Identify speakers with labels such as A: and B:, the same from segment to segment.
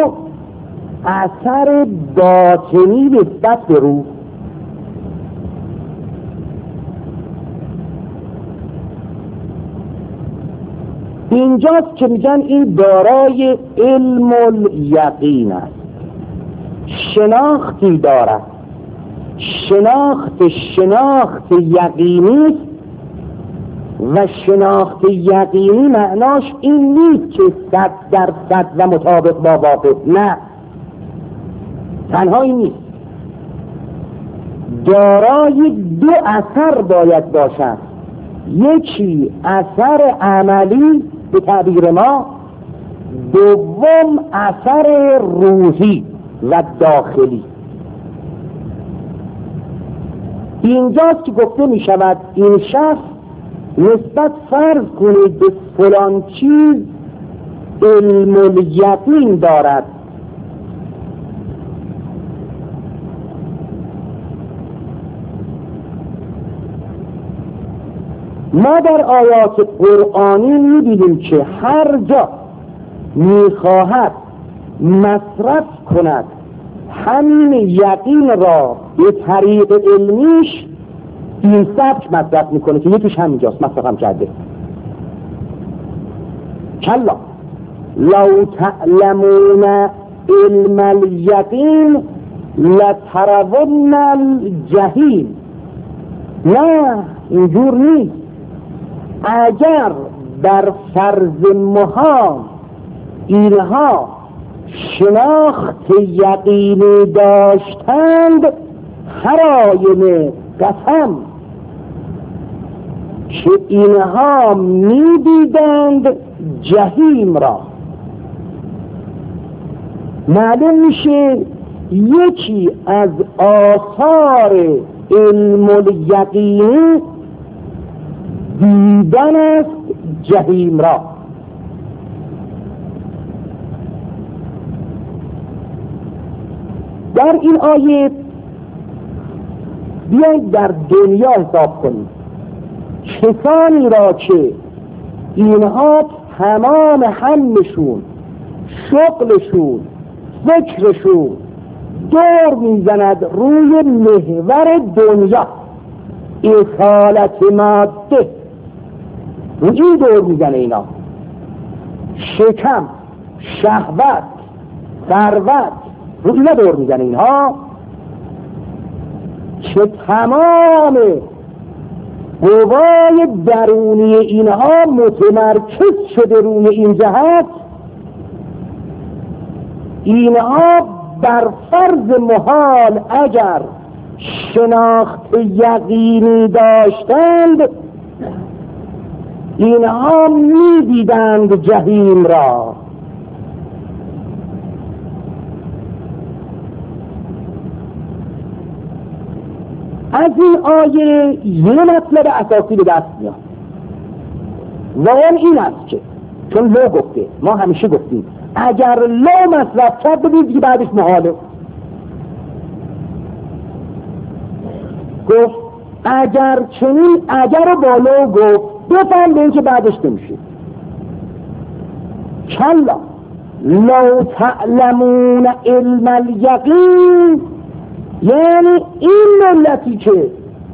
A: اثر باطنی نسبت به روح. اینجاست که میگن این دارای علم الیقین است، شناختی دارد. شناخت یقینی است و شناخت یقینی معناش این نیست که 100% و مطابق با واقع، نه، تنها این نیست، دارای دو اثر باید باشد. یکی اثر عملی به تعبیر ما، دوم اثر روحی و داخلی. اینجاست که گفته می شود این شخص نسبت فرض کنید به فلان چیز علم الیقین دارد. ما در آیات قرآنی می‌بینیم که هر جا می‌خواهد مصرف کند همین یقین را به طریق علمیش، این سبک مصرف میکنه که یکیش همینجاست مصرف هم کرده. کلا لو تعلمون علم الیقین لترون الجحیم. نه، اینجور نیست. اگر در فرض محال اینها شناخت یقینی داشتند، هر آینه قسم که اینها می‌دیدند جهیم را. معلوم میشه یکی از آثار علم الیقین دیدن است جهیم را. در این آیه بیایید در دنیا حساب کنیم. کسانی را که اینها تمام همشون، شغلشون، فکرشون دور میزند روی محور دنیا، اصالت ماده، روی این دور میزنه. اینا شکم، شهوت، ثروت، روی اینا دور میزنه. اینها که تمام قوای درونی اینها متمرکز شده روی این جهت، اینها بر فرض محال اگر شناخت یقینی داشتند، اینها می‌دیدند جهیم را. از این آیه یه مطلب اساسی به دست میاد و اون این است که چون لو گفته، ما همیشه گفتیم اگر لو مصرف کرد ببینید که بعدش محاله. گفت اگر چنین، اگر با لو گفت بفهم به این که بعدش نمیشه. کلا لو تعلمون علم الیقین، یعنی این ملتی که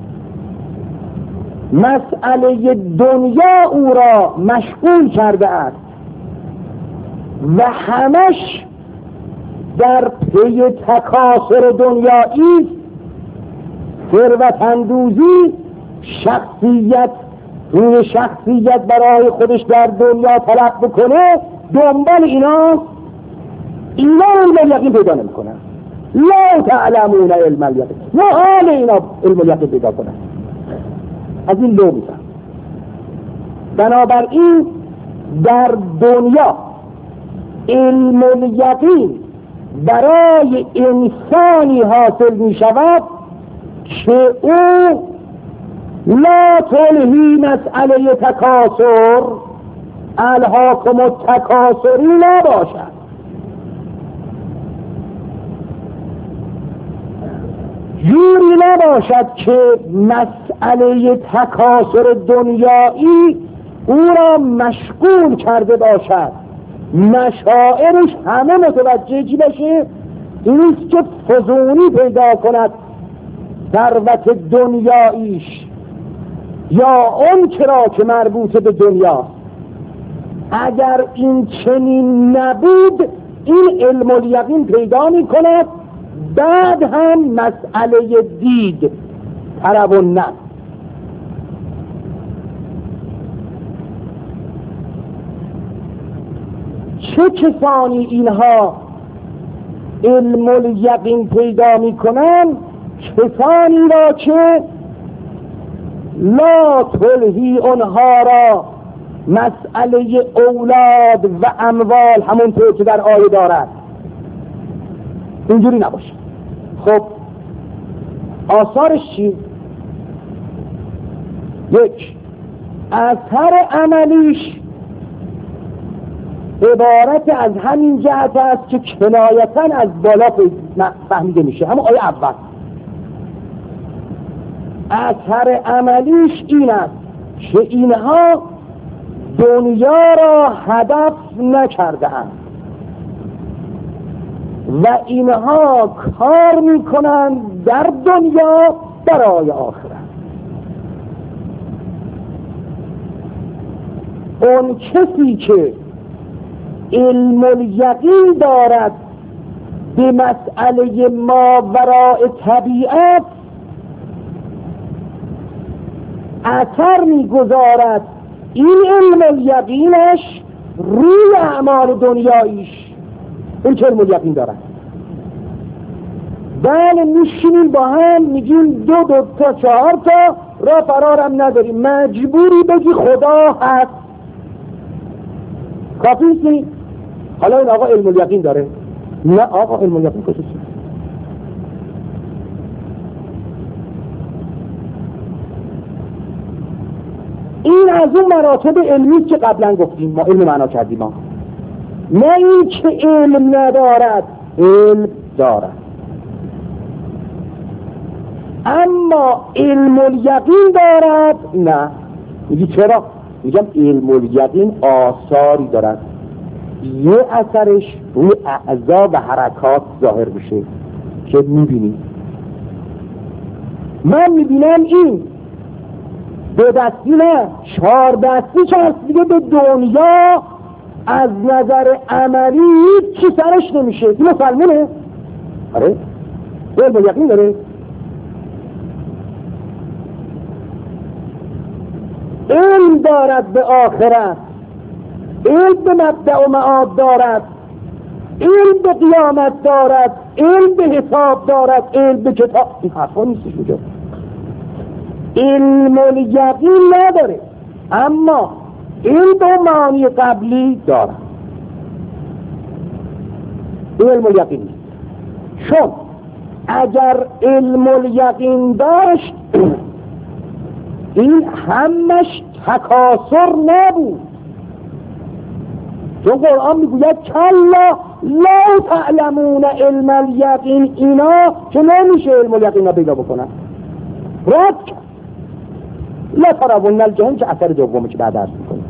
A: مسئله دنیا او را مشغول کرده است و همش در پی تکاثر دنیایی، ثروت اندوزی، شخصیت روی شخصیت برای خودش در دنیا طلب بکنه، دنبال اینا علم الیقین پیدا نمی‌کنن. لا تعلمون علم الیقین، نه حال اینا علم الیقین پیدا کنن. از این لو میزن. بنابراین در دنیا علم الیقین برای انسانی حاصل می شود که او لا تلهی مسئله تکاثر، الهاکم التکاثری نباشد. جوری نباشد که مسئله تکاثر دنیایی او را مشغول کرده باشد مشاعرش همه متوجه چی بشه؟ اینیست که فزونی پیدا کند ثروت دنیاییش یا اون چرا که مربوط به دنیا. اگر این چنین نبود این علم الیقین پیدا می کند، بعد هم مسئله دید طرب و نه. چه کسانی اینها علم الیقین پیدا می کنند؟ کسانی را که لا تلهی اونها را مسئله اولاد و اموال همونطور که در آیه دارد اینجوری نباشه. خب آثارش چی؟ یک، اثر عملیش عبارت از همین جهت است که کنایتاً از بالا فهمیده میشه، همون آیه اول. اثر عملیش این است که اینها دنیا را هدف نکرده‌اند و اینها کار میکنند در دنیا برای آخرت. اون کسی که علم الیقین دارد به مسئله ماوراء طبیعت، اثر میگذارد این علم الیقینش روی اعمال دنیاییش. این چه علم الیقین دارد؟ بله میشینیم با هم میگیم دو تا 4 تا را فرارم نداریم، مجبوری بگی خدا هست. کافی نیست؟ حالا این آقا علم الیقین داره؟ نه آقا علم الیقین کجاست؟ این از اون مراتب علمی که قبلا گفتیم، ما علم معنا کردیم ما. نه این که علم ندارد، علم دارد، اما علم الیقین دارد نه. میگی چرا؟ میگم علم الیقین آثاری دارد، یه اثرش روی اعضا و حرکات ظاهر بشه که میبینی. من میبینم این 2 دستی نه 4 دستی که هست دیگه به دنیا از نظر عملی چی سرش نمیشه. این مسلمونه؟ آره علم الیقین داره. علم دارد به آخرت، علم به مبدأ و معاد دارد، علم به قیامت دارد، علم به حساب دارد، علم به کتاب. این حرفا نیستش بجا. علم الیقین نداره اما علم به معانی قبلی دارد. علم الیقین نیست. چون اگر علم الیقین داشت این همش تکاسر نبود. چون قرآن میگوید کلا لا تعلمون علم الیقین، اینا که نمیشه علم الیقین را پیدا بکنن. رد کرد لا ترون الجحیم که اثر دومی که بعد عرض میکنه.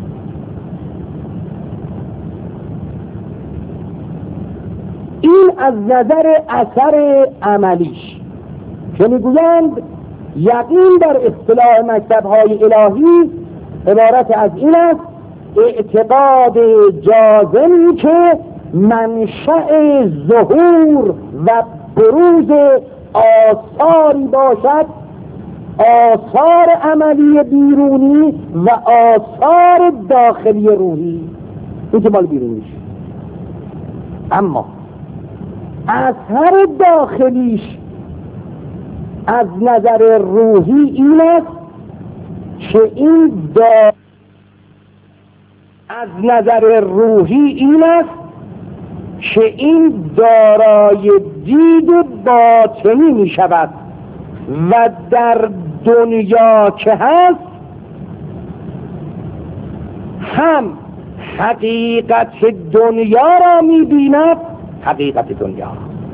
A: این از نظر اثر عملیش که میگویند یقین در اصطلاح مکتب‌های الهی عبارت از این است: اعتقاد جازمی که منشأ ظهور و بروز آثاری باشد، آثار عملی بیرونی و آثار داخلی روحی. این که مال بیرونیش. اما اثر داخلیش از نظر روحی این است که این از نظر روحی این است که این دارای دید باطنی می شود و در دنیا که هست هم حقیقت دنیا را می بیند، حقیقت دنیا،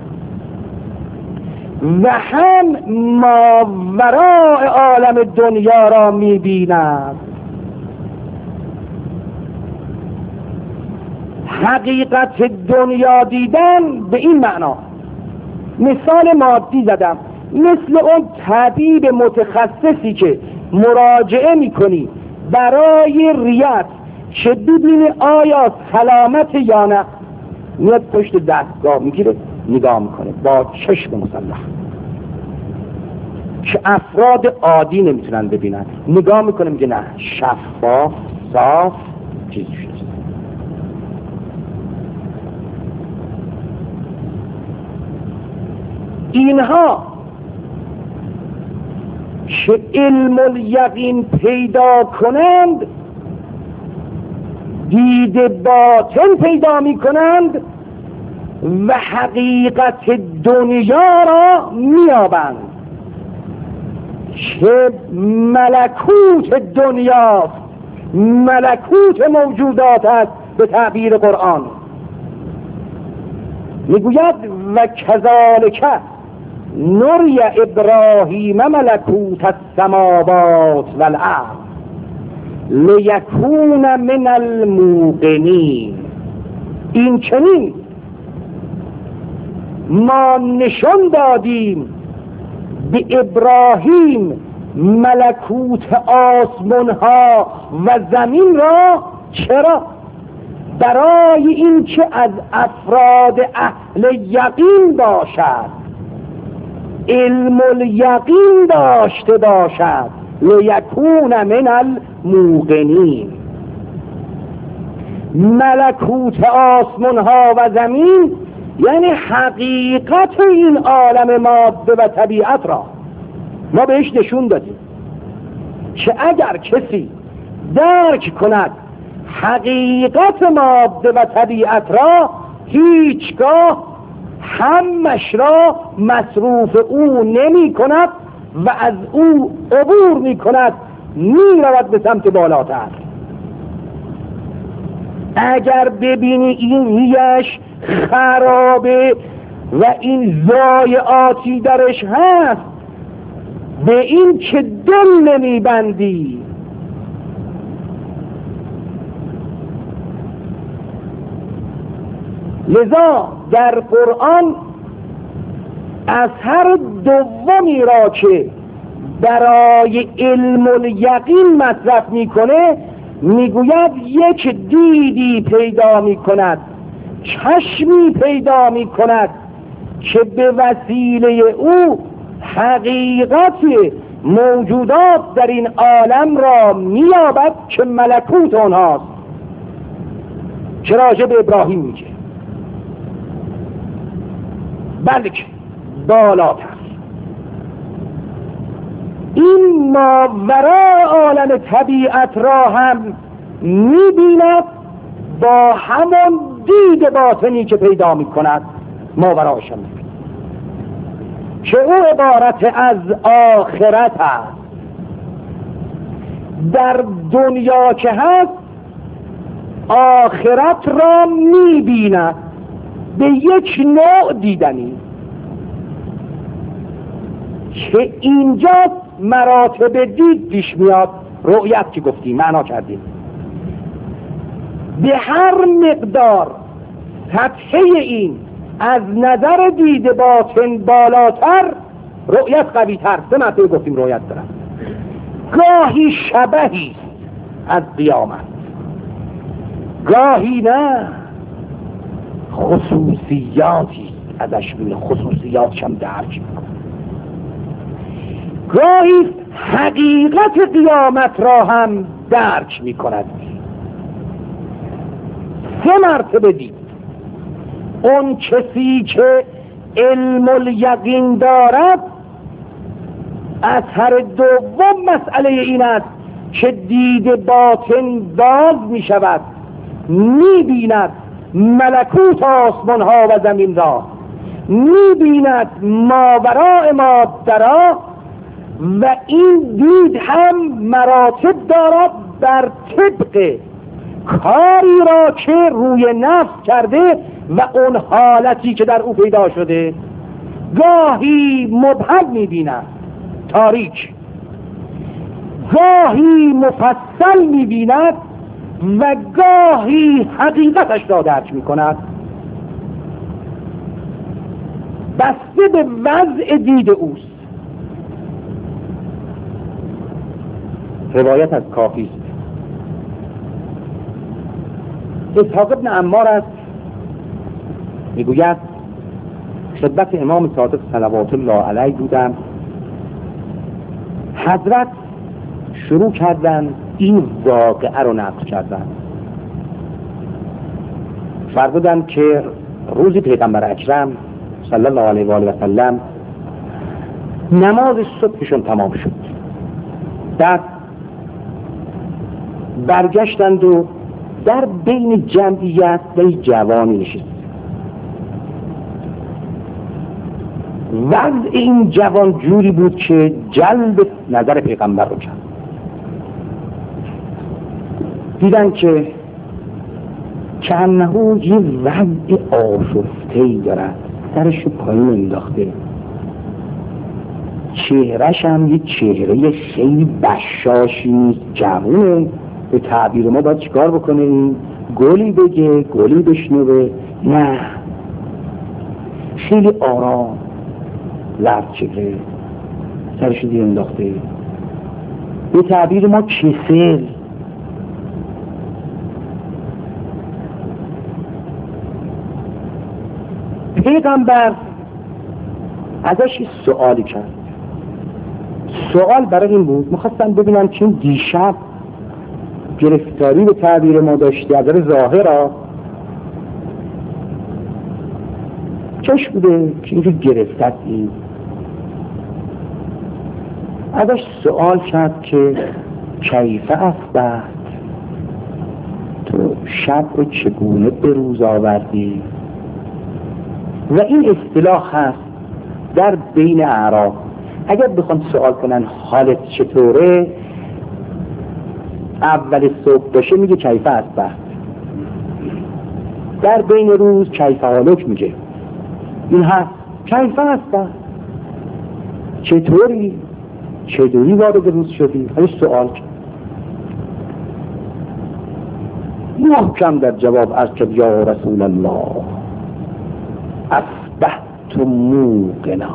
A: و هم ماوراء عالم دنیا را می بیند. حقیقت دنیا دیدن به این معنا، مثال مادی زدم، مثل اون طبیب متخصصی که مراجعه میکنی برای ریت که ببینی آیا سلامت یا نه، میاد پشت دستگاه میگیره نگاه میکنه با چشم مسلح که افراد عادی نمیتونن ببینن، نگاه میکنه میگه نه، شفاف صاف چیزی شد. اینها که علم الیقین پیدا کنند دید باطن پیدا می کنند و حقیقت دنیا را می یابند که ملکوت دنیاست، ملکوت موجودات است. به تعبیر قرآن میگوید و کذالک نری ابراهیم ملکوت السماوات والارض لیکون من الموقنین. این چنین ما نشان دادیم به ابراهیم ملکوت آسمان ها و زمین را. چرا؟ برای اینکه از افراد اهل یقین باشد، علم الیقین داشته باشد، لیکون من الموقنین. ملکوت آسمان ها و زمین یعنی حقیقت این عالم ماده و طبیعت را ما بهش نشون دادیم که اگر کسی درک کند حقیقت ماده و طبیعت را، هیچگاه همش را مصروف او نمی کند و از او عبور می کند، می رود به سمت بالاتر. اگر ببینی این ریش خرابه و این ضایعاتی درش هست، به این که دل نمی بندی. لذا در قرآن اثر دومی را که برای علم الیقین مصرف میکنه میگوید یک دیدی پیدا میکند، چشمی پیدا میکند که به وسیله او حقیقت موجودات در این عالم را مییابد که ملکوت آنهاست. چه راجع به ابراهیم میگه، بلکه بالاتر این ماورای عالم طبیعت را هم میبیند با همان دید باطنی که پیدا میکند ماورایش هم میبیند که او عبارت از آخرت است. در دنیا که هست آخرت را میبیند به یک نوع دیدنی که اینجا مراتب دید پیش میاد. رؤیت که گفتیم معنا کردیم، به هر مقدار سطحه این از نظر دید باطن بالاتر، رؤیت قوی تر. سه مرتبه گفتیم رؤیت دارم. گاهی شبهی از قیامت، گاهی نه، خصوصیاتی ازش میبینه، خصوصیاتش هم درک میکنه. گاهی حقیقت قیامت را هم درک میکند. سه مرتبه دید. اون کسی که علم الیقین دارد، اثر دوم مسئله این است که دید باطن باز میشود، میبیند ملکوت آسمان ها و زمین را، میبیند ماوراء ماده را، و این دید هم مراتب دارد بر طبق کاری را که روی نفس کرده و اون حالتی که در او پیدا شده. گاهی مبهم میبیند، تاریک، گاهی مفصل میبیند، و گاهی حقیقتش را درک می کند، بسته به وضع دید اوست. روایت از کافی است. اسحاق ابن عمار است، میگوید خدمت امام صادق صلوات الله علیه بودم، حضرت شروع کردن این واقعه رو نقل کردن. فرمودند که روزی پیغمبر اکرم صلی الله علیه و آله و سلم نماز صبحشون تمام شد، بعد برگشتند و در بین جمعیت یک جوانی نشست. وضع این جوان جوری بود که جلب نظر پیغمبر رو کرد. دیدن که کانه یه وضع آشفته‌ای دارد، سرش رو پایین انداخته، چهرش هم یه چهره خیلی بشاشی نیست، جوونه. به تعبیر ما باید چیکار بکنه؟ این گلی بگه، گلی بشنوه؟ نه، خیلی آرام، زرد چهره، سرش رو دیر انداخته، به تعبیر ما کسل. پیغمبر ازش سوالی کرد. سوال برای این بود، میخواستن ببینن که این دیشب گرفتاری به تعبیر ما داشتی از ظاهرا چش بوده که اینجور گرفتتی. ازش سوال کرد که کیف اصبحت، تو شب رو چگونه به روز آوردی؟ و این اصطلاح هست در بین اعراب، اگر بخوان سوال کنن حالت چطوره، اول صبح باشه میگه کیف اصبحت، در بین روز کیف حالک میگه. این هست کیف اصبحت، چطوری وارد روز شدی؟ همین سوال کرد. محکم در جواب عرض کرد یا رسول الله اصبحت موقنا،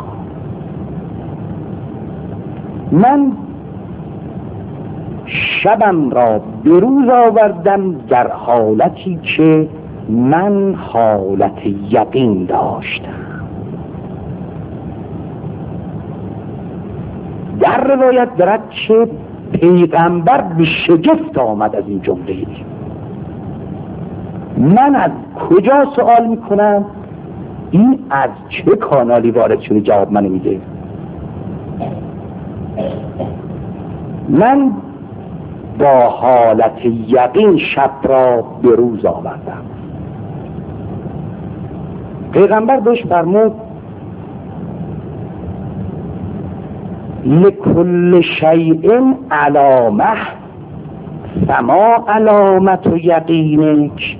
A: من شبم را به روز آوردم در حالتی که من حالت یقین داشتم. در روایت دارد که پیغمبر به شگفت آمد از این جمله. من از کجا سوال میکنم؟ این از چه کانالی وارد شده؟ جواب من میده. من با حالت یقین شب را به روز آوردم. پیغمبر بهش فرمود لکل شیء علامه فما علامت یقینک.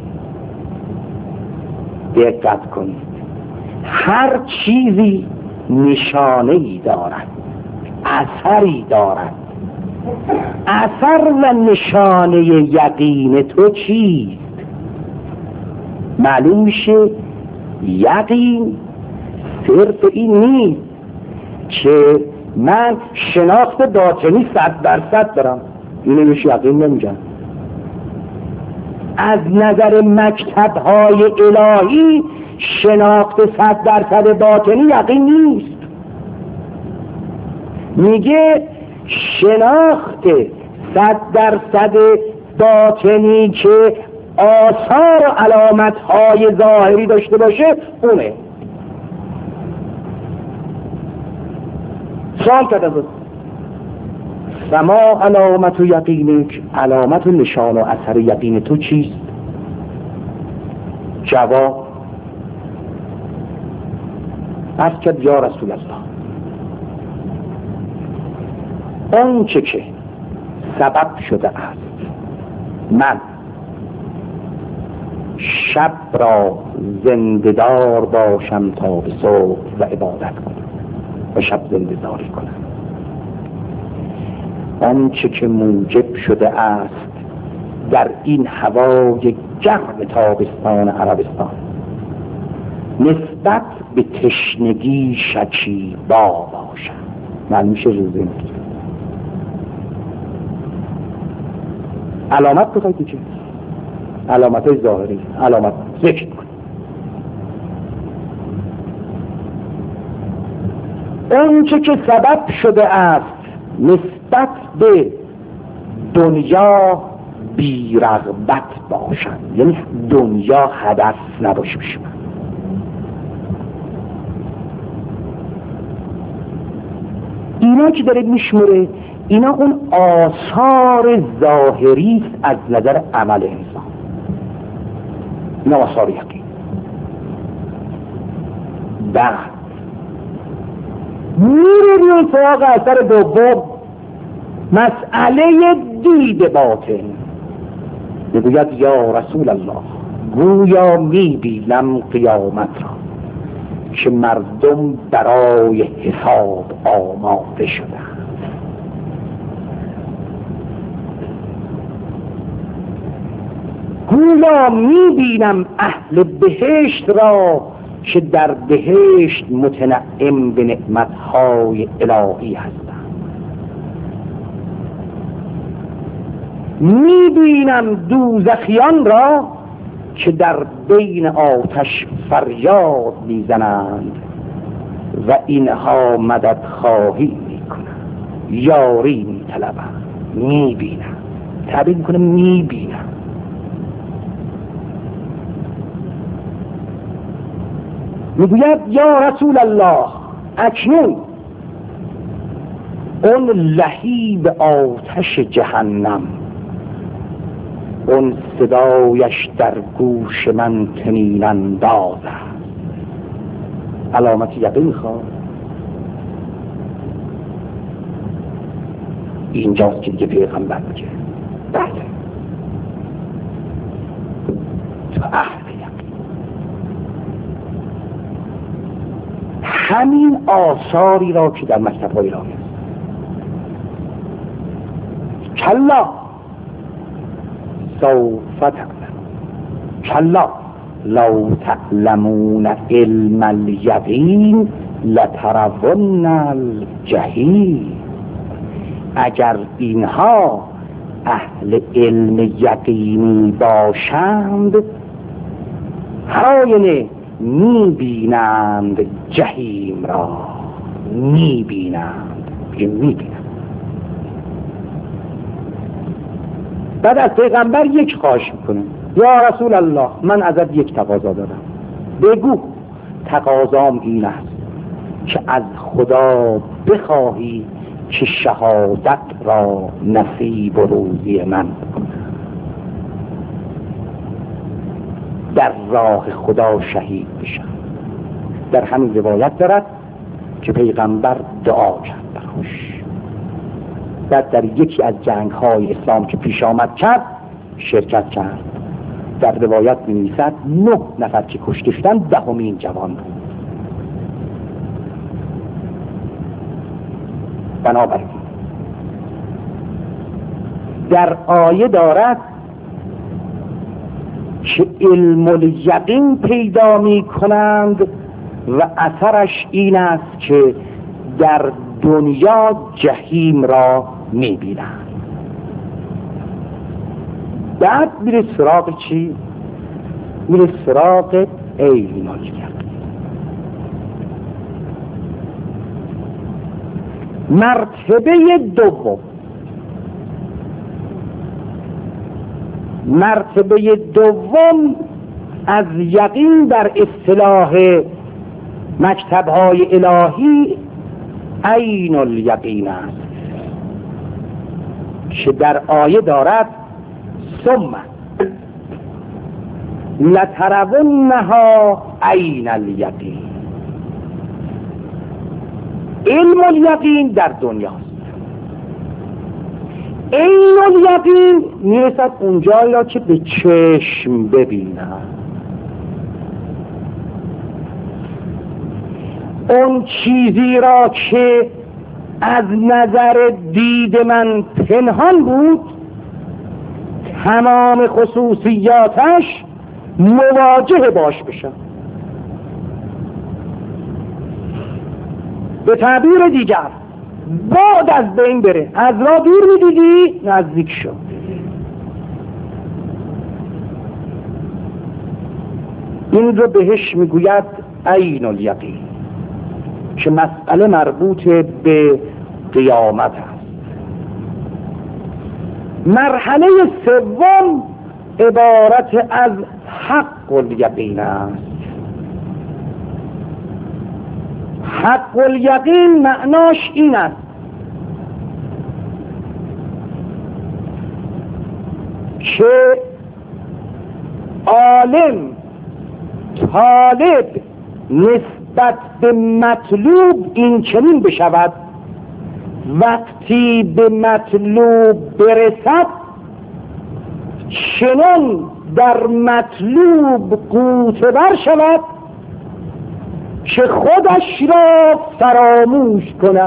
A: دقت کنید، هر چیزی نشانه‌ای دارد، اثری دارد. اثر و نشانه یقین تو چیست؟ معلوم میشه یقین صرف این نیست که من شناخت باطنی 100% دارم، اینو میشه یقین نمیگن. از نظر مکتب‌های الهی شناخت 100% باطنی یقین نیست. میگه شناخت 100% باطنی که آثار و علامت‌های ظاهری داشته باشه اونه. سوال کرده بود فما علامت و یقینک، علامت و نشان و اثر یقین تو چیست؟ جواب عرض کرد یا رسول الله آنچه که سبب شده است من شب را زنده‌دار باشم تا به صبح و عبادت کنم و شب زنده‌داری کنم. آنچه که موجب شده است در این هوای گرم تابستان عربستان نسبت به تشنگی شکیبا باشد. معلوم میشه روزه علامت بخواید چه؟ علامت های ظاهری، علامت ذکر کنید. اون چه که سبب شده است نسبت به دنیا بی رغبت باشد، یعنی دنیا هدف نباشه بشه. اینا که داره میشمره اینا اون آثار ظاهری است از نظر عمل انسان، اینا آثار یقین. بعد میره سراغ اثر دوم، مسئله دید باطن. میگوید یا رسول الله گویا میبینم قیامت را که مردم برای حساب آماده شدند. گویا میبینم اهل بهشت را که در بهشت متنعم به نعمتهای الهی هستند. میبینم دوزخیان را که در بین آتش فریاد میزنند و اینها مدد خواهی میکنند، یاری میطلبند. میبینم، تعبیر میکنم میبینم. میگوید یا رسول الله اکنون اون لهیب آتش جهنم، اون صدایش در گوش من طنین انداز است. علامت یقین خواه اینجاست که دیگه پیغمبر میگه بله تو اهل یقین. همین آثاری را که در مکتب های الهی است. کلا سوف تعلم، کلا لو تعلمون علم الیقین لترون الجحیم. اگر اینها اهل علم یقینی باشند آینه میبینند جهیم را، میبینند. بعد از پیغمبر یک خواهش میکنه، یا رسول الله من ازت یک تقاضا دارم، بگو تقاضام این است که از خدا بخواهی که شهادت را نصیب و روزی من کنه، در راه خدا شهید بشم. در همین روایت دارد که پیغمبر دعا کرد براش. بعد در یکی از جنگ‌های اسلام که پیش آمد کرد شرکت کرد. در روایت می‌نویسد 9 نفر که کشته شدند 10مین جوان بود. بنابراین در آیه دارد که علم الیقین پیدا می‌کنند و اثرش این است که در دنیا جهیم را می‌بینند. بعد میره سراغ چی؟ میره سراغ علم الیقین. مرتبه دوم از یقین در اصطلاح مکتب‌های الهی عین الیقین است که در آیه دارد ثم لترونها عین الیقین. علم الیقین در دنیاست. عین الیقین میرسد اونجایی را که به چشم ببینم، اون چیزی را که از نظر دید من پنهان بود تمام خصوصیاتش مواجه باش بشن. به تعبیر دیگر بعد از بین بره، از راه دور میدیدی نزدیک شد. این رو بهش میگوید عین الیقین که مسئله مربوط به قیامت است. مرحله سوم عبارت از حق الیقین است. حق الیقین معناش این است که عالم طالب نسبت به مطلوب این چنین بشود وقتی به مطلوب برسد چنان در مطلوب غوطه ور شود که خودش را فراموش کند.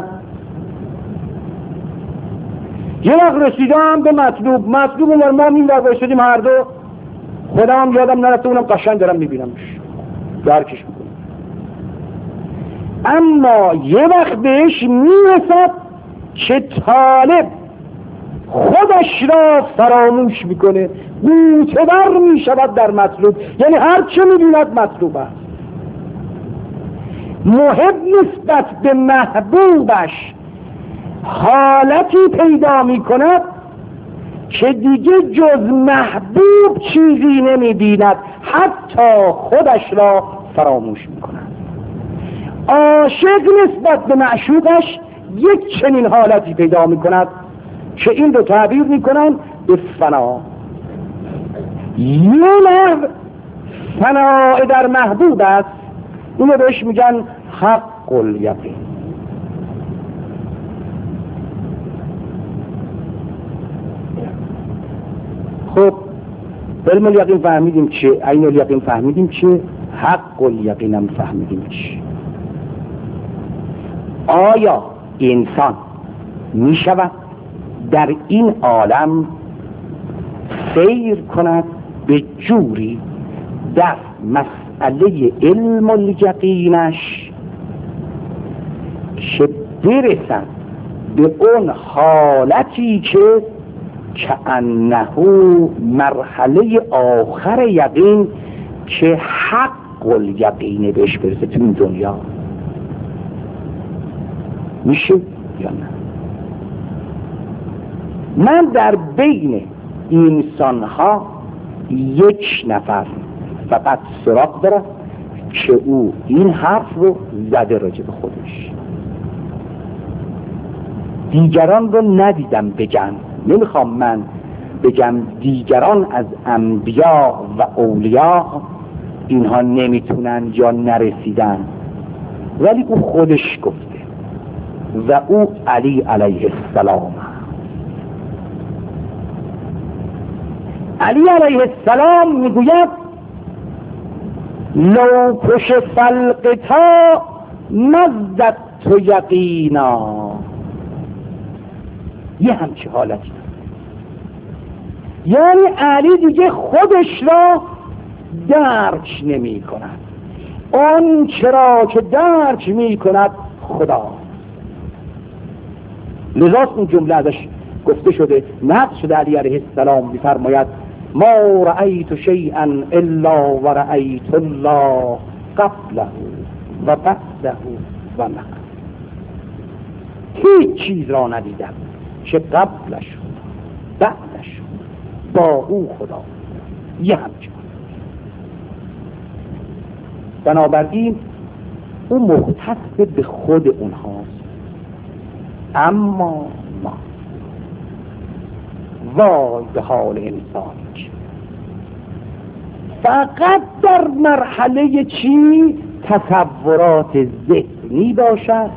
A: یه وقت رسیدم به مطلوب ما این در بایستدیم هر دو، خودم هم یادم نرفته، اونم قشنگ دارم میبینمش درکش میکنم. اما یه وقت بهش میرسد که طالب خودش را فراموش میکنه، غوطه ور میشود در مطلوب، یعنی هر چه میبیند مطلوب است. محب نسبت به محبوبش حالتی پیدا میکند که دیگه جز محبوب چیزی نمیبیند، حتی خودش را فراموش میکند. عاشق نسبت به معشوقش یک چنین حالتی پیدا میکند که این رو تعبیر میکنن به فنا. یه نوع فنا در محبوب است، اینو بهش میگن حق الیقین. خب علم الیقین فهمیدیم چه، عین الیقین فهمیدیم چه، حق الیقین هم فهمیدیم چه. آیا انسان میشود در این عالم سیر کند به جوری در مسئله علم الیقینش که برسد به اون حالتی که کأنه مرحله آخر یقین که حق الیقین بهش برسه تو این دنیا؟ میشه یا نه؟ من در بین انسانها یک نفر فقط سراغ دارم که او این حرف رو زده راجع به خودش، دیگران رو ندیدم بگن. نمیخوام من بگم دیگران از انبیا و اولیاء اینها نمیتونن یا نرسیدن، ولی او خودش گفته و او علی علیه السلام. علی علیه السلام میگوید لو کشف الغطاء مزدت تو یقینا. یه همچه حالتی، یعنی علی دیگه خودش را درک نمی کند، اون چرا که درک می کند خدا. لذا این جمله ازش گفته شده، نقل شده. علی علیه السلام می‌فرماید ما رأیت شیئا الا و رأیت الله قبله و بعده و معه. هیچ چیز را ندیدم که قبلش بعدش با او خدا یه همچنان. بنابراین او مختص به خود اونهاست. اما ما وای به حال انسانی که فقط در مرحله چی؟ تصورات ذهنی باشد،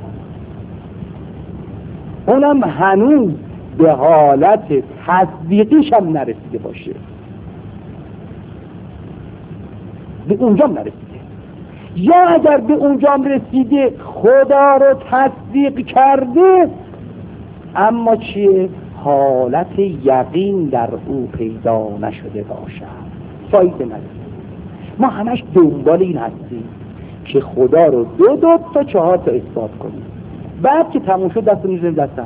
A: اونم هنوز به حالت تصدیقیش هم نرسیده باشه، به اونجام نرسیده. یا اگر به اونجام رسیده خدا رو تصدیق کرده، اما چیه؟ حالت یقین در او پیدا نشده باشد فایده نداره. ما همش دنبال این هستیم که خدا رو 2 تا 4 تا اثبات کنیم، بعد که تموم شد دست میزنیم دست هم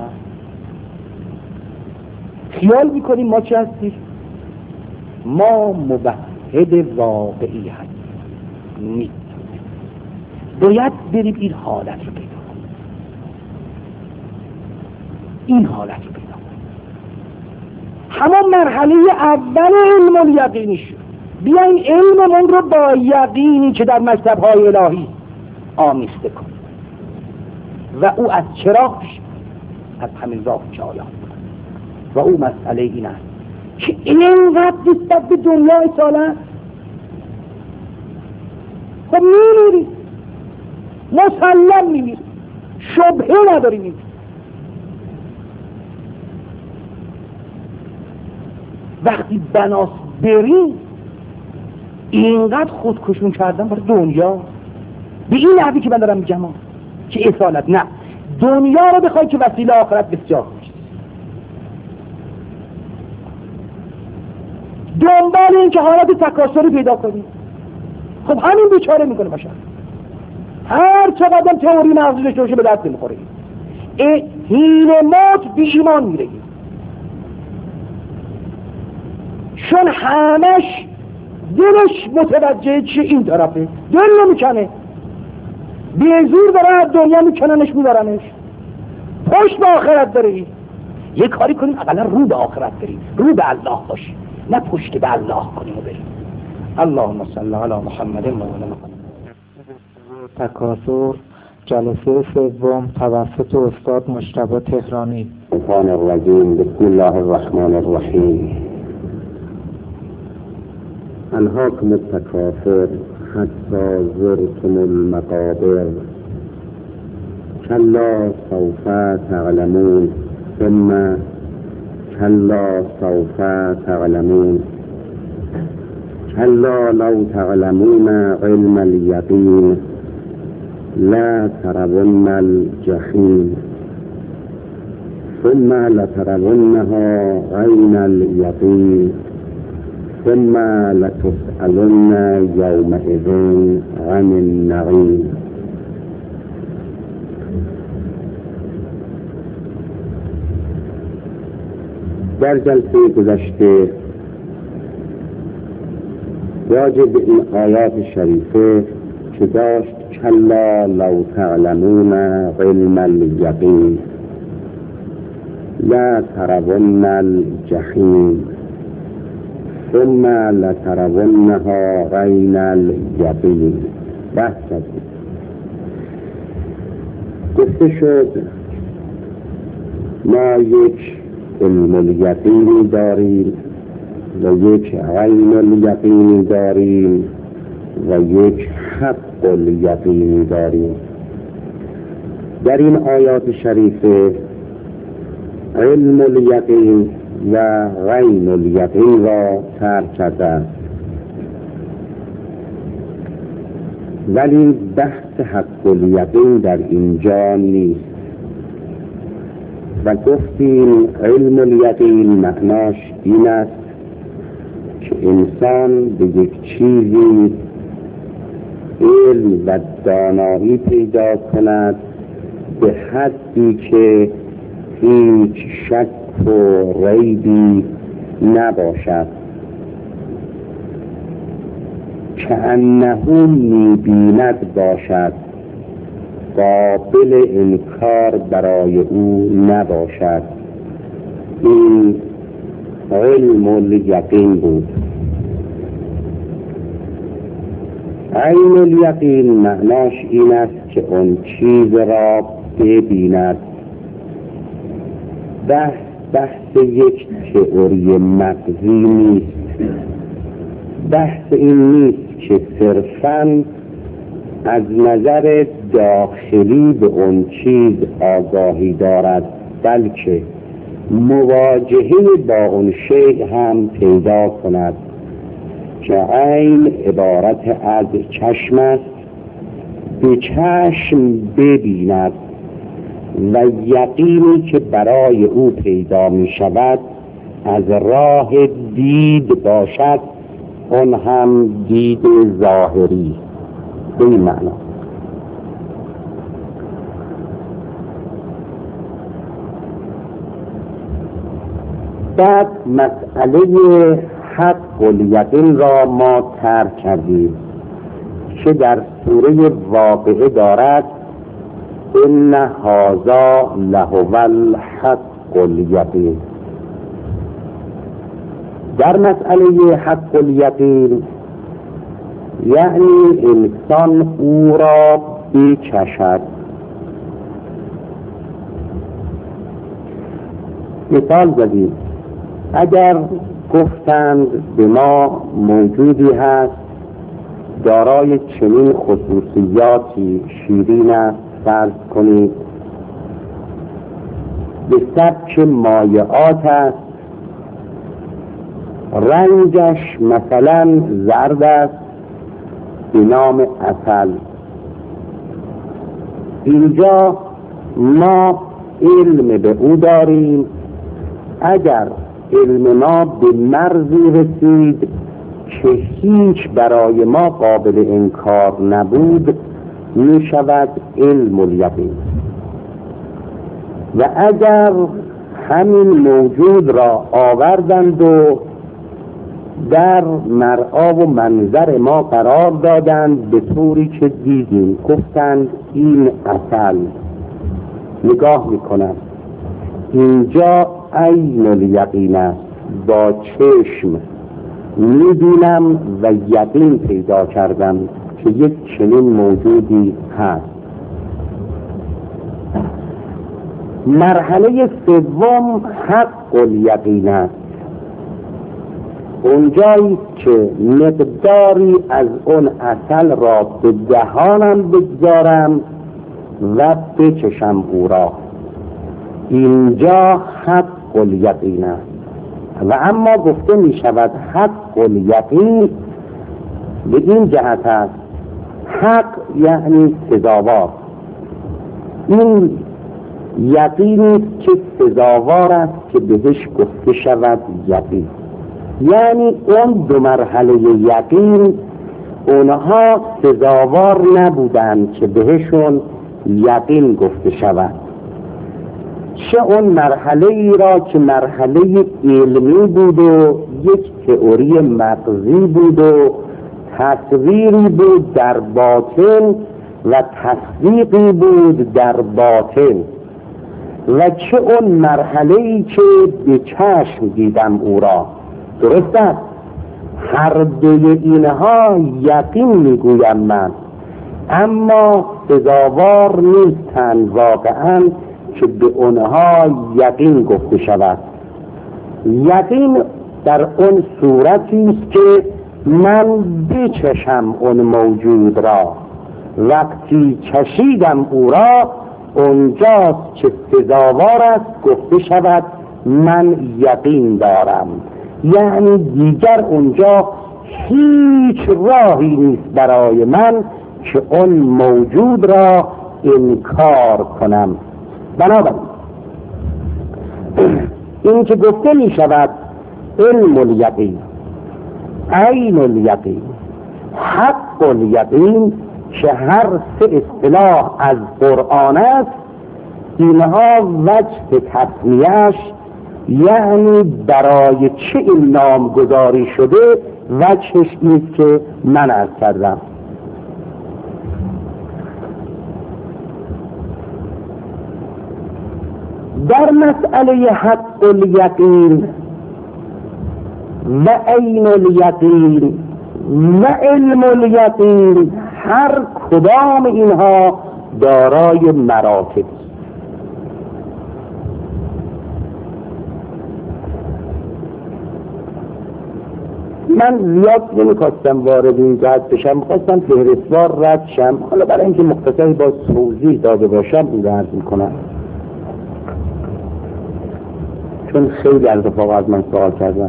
A: خیال میکنیم ما چی هستیم؟ ما موحد واقعی هستیم. نیست. باید بریم این حالت رو پیدا کنیم. این حالت رو پیدا کنیم. همون مرحله اول علم الیقینی شد. بیاین علممون رو با یقینی که در مکتب‌های الهی آمیخته کنیم و او از چراغش از همین راه چالاست. و او مسئله این است که اینقدر نسبت به دنیا اصالت خب میمیری، مسلم میمیری، شبهه نداری میمیری. وقتی بناس بری اینقدر خودکشون کردن برای دنیا به این نحوی که من دارم میگم که اصالت نه، دنیا رو بخوای که وسیله آخرت بسیار میشه. دنبال این که حالت تکاسری پیدا کنی، خب همین بیچاره میکنه باشه. هر چقدر تئوری مغزی داشته باشه به دست نمیخوره. هیله موت بیش ایمان میره، چون همش دلش متوجه چی این طرفه، دل نمیکنه، به زور داره از دنیا میکننش میبرنش، پشت به آخرت داره. یه کاری کنیم اقلا رو به آخرت بریم، رو به الله باشیم، نه پشت به الله کنیم و بریم. اللهم صل علی محمد و آل محمد.
B: تکاثر جلسه سوم توسط استاد مجتبی تهرانی.
C: الشیطان الرجیم. بسم الله الرحمن الرحیم. انهاکم التکاثر حتی زرتم المقابر کلا سوف تعلمون ثم کلا سوف تعلمون کلا لو تعلمون علم الیقین لا ترون الجحیم ثم لترونها عین الیقین ثم لتسألن یومئذ عن النعیم. در جلسه گذشته راجع به این آیات شریفه که داشت کلا لو تعلمون علم الیقین لا ترون الجحیم ثم لترونها عین الیقین بحث کردیم. گفته شد ما یک علم الیقین داریم و یک عین الیقین داریم و یک حق الیقین داریم. در این آیات شریفه علم الیقین و عین الیقین را ترک کرده، ولی بحث حق الیقین در اینجا نیست و گفتیم علم الیقین معناش این است که انسان به یک چیزی علم و دانایی پیدا کند به حدی که هیچ شک و ریبی نباشد، کأنه می‌بیند باشد، قابل انکار برای او نباشد. این علم الیقین بود. عین الیقین معناش این است که اون چیز را ببیند. بحث یک تئوری مغزی نیست. بحث این نیست که صرفاً از نظر داخلی به اون چیز آگاهی دارد، بلکه مواجهه با اون شیء هم پیدا کند که عین عبارت از چشم است. به چشم ببیند و یقینی که برای او پیدا می شود از راه دید باشد، اون هم دید ظاهری. به این معنا بعد مسئله حق الیقین را ما طرح کردیم که در سوره واقعه دارد ان هذا لهو الحق الیقین. در مسئله حق الیقین یعنی انسان او را بچشد. مثال زدیم، اگر گفتند به ما موجودی هست دارای چنین خصوصیاتی شیرین است، فرض کنید به سبک مایعات است، رنگش مثلا زرد است به نام عسل، اینجا ما علم به او داریم. اگر علم ما به مرزی رسید که هیچ برای ما قابل انکار نبود، می شود علم الیقین. و اگر همین موجود را آوردند و در مرآ و منظر ما قرار دادند به طوری که دیدیم، گفتند این عسل، نگاه میکنم اینجا عین الیقین است، با چشم میبینم و یقین پیدا کردم که یک چنین موجودی هست. مرحله سوم حق الیقین است، اونجایی که مقداری از اون عسل را به دهانم بگذارم و بچشم او را، اینجا حق الیقین است. و اما گفته می شود حق الیقین به این جهت است، حق یعنی سزاوار، این یقینی که سزاوار است که بهش گفته شود یقین. یعنی اون دو مرحله یقین اونها سزاوار نبودند که بهشون یقین گفته شود، چه اون مرحله ای را که مرحله علمی بود و یک تئوری مغزی بود و تصویری بود در باطن و تصدیقی بود در باطن، و چه اون مرحله ای که به چشم دیدم او را. درست است، هر دوی اینها یقین میگویم من، اما سزاوار نیستند واقعا که به اونها یقین گفته شود. یقین در اون صورتی است که من بچشم اون موجود را، وقتی چشیدم او را اونجاست که سزاوار است گفته شود من یقین دارم. یعنی دیگر اونجا هیچ راهی نیست برای من که اون موجود را انکار کنم. بنابراین این که گفته می شود علم الیقین، عین الیقین، حق الیقین، که هر سه اصطلاح از قرآن است، اینها وجه تسمیه‌اش یعنی برای چه این نامگذاری شده وجهش نیست که من عرض کردم. در مسئله حق الیقین و عین الیقین و علم الیقین، هر کدام اینها دارای مراتب. من زیاد نمی‌خواستم وارد این جهت بشم، خواستم فهرستوار رد شم، حالا برای اینکه مختصری با توضیح داده باشم این رو عرض می‌کنم، چون خیلی از رفقا از من سوال کردن.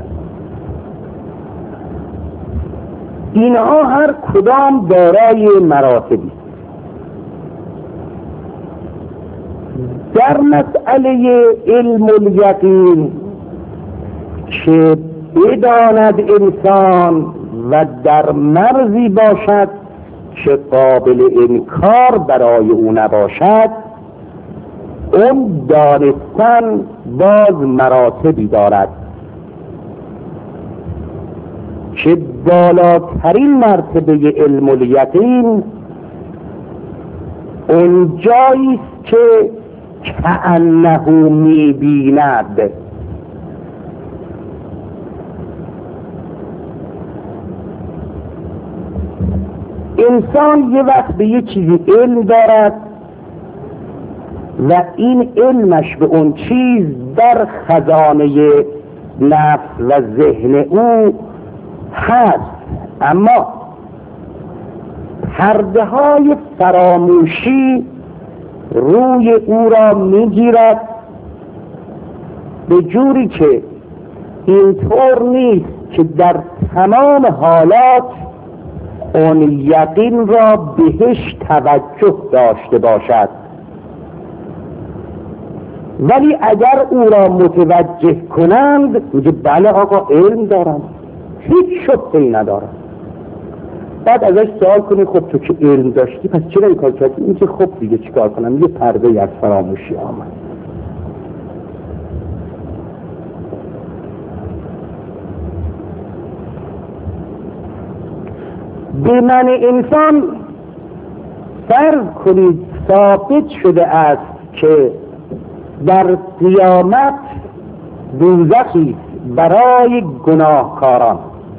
C: اینها هر کدام دارای مراتبی.
A: در مسئله علم الیقین که بداند انسان و در مرزی باشد که قابل انکار برای او نباشد، اون دانستن باز مراتبی دارد که بالاترین مرتبه علم الیقین اون جایی است که کأنه می‌بیند. انسان یه وقت به یه چیزی علم دارد و این علمش به اون چیز در خزانه نفس و ذهن او هست، اما پرده های فراموشی روی او را میگیرد به جوری که اینطور نیست که در تمام حالات اون یقین را بهش توجه داشته باشد، ولی اگر او را متوجه کنند میگه بله آقا علم دارم، هیچ شبهه‌ای ندارم. بعد ازش سوال کنی خب تو که علم داشتی پس چرا این کار کردی؟ این که خب دیگه چیکار کنم، یه پرده از فراموشی آمد. به من انسان فرض کنید ثابت شده است که در قیامت دوزخی برای گناهکاران،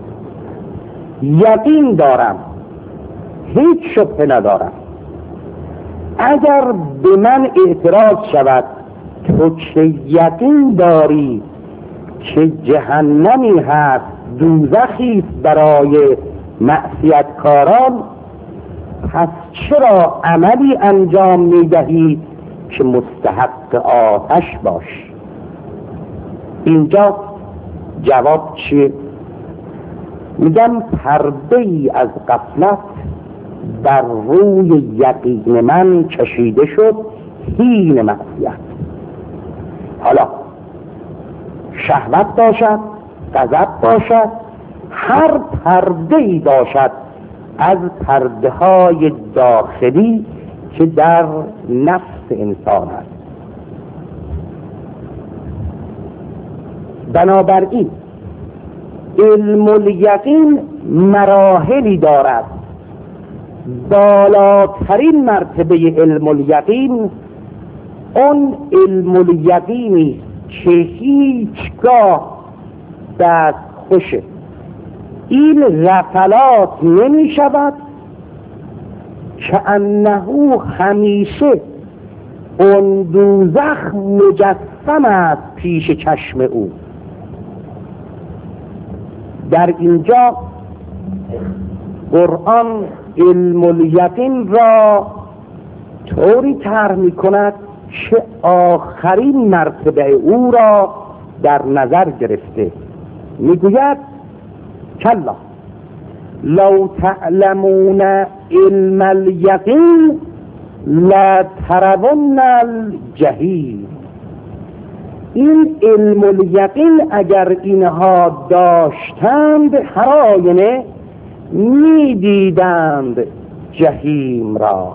A: یقین دارم، هیچ شبهه ندارم. اگر به من اعتراض شود تو که یقین داری که جهنمی هست، دوزخی برای معصیتکاران، پس چرا عملی انجام میدهی که مستحق آتش باش؟ اینجا جواب چیه؟ میگم پرده ای از غفلت بر روی یقین من کشیده شد، هین معصیت. حالا شهوت باشد، غضب باشد، هر پرده ای باشد از پرده های داخلی که در نفس انسان است. بنابراین علم الیقین مراحلی دارد. بالاترین مرتبه علم الیقین اون علم الیقینی که هیچگاه دست خوشه این غفلات نمی شود، که انه همیشه اون دوزخ مجسم است پیش چشم او. در اینجا قرآن علم الیقین را طوری طرح می کند که آخرین مرتبه او را در نظر گرفته. می گوید کلا لو تعلمون علم الیقین لترون الجحیم. این علم الیقین اگر اینها داشتند هر آینه می دیدند جحیم را.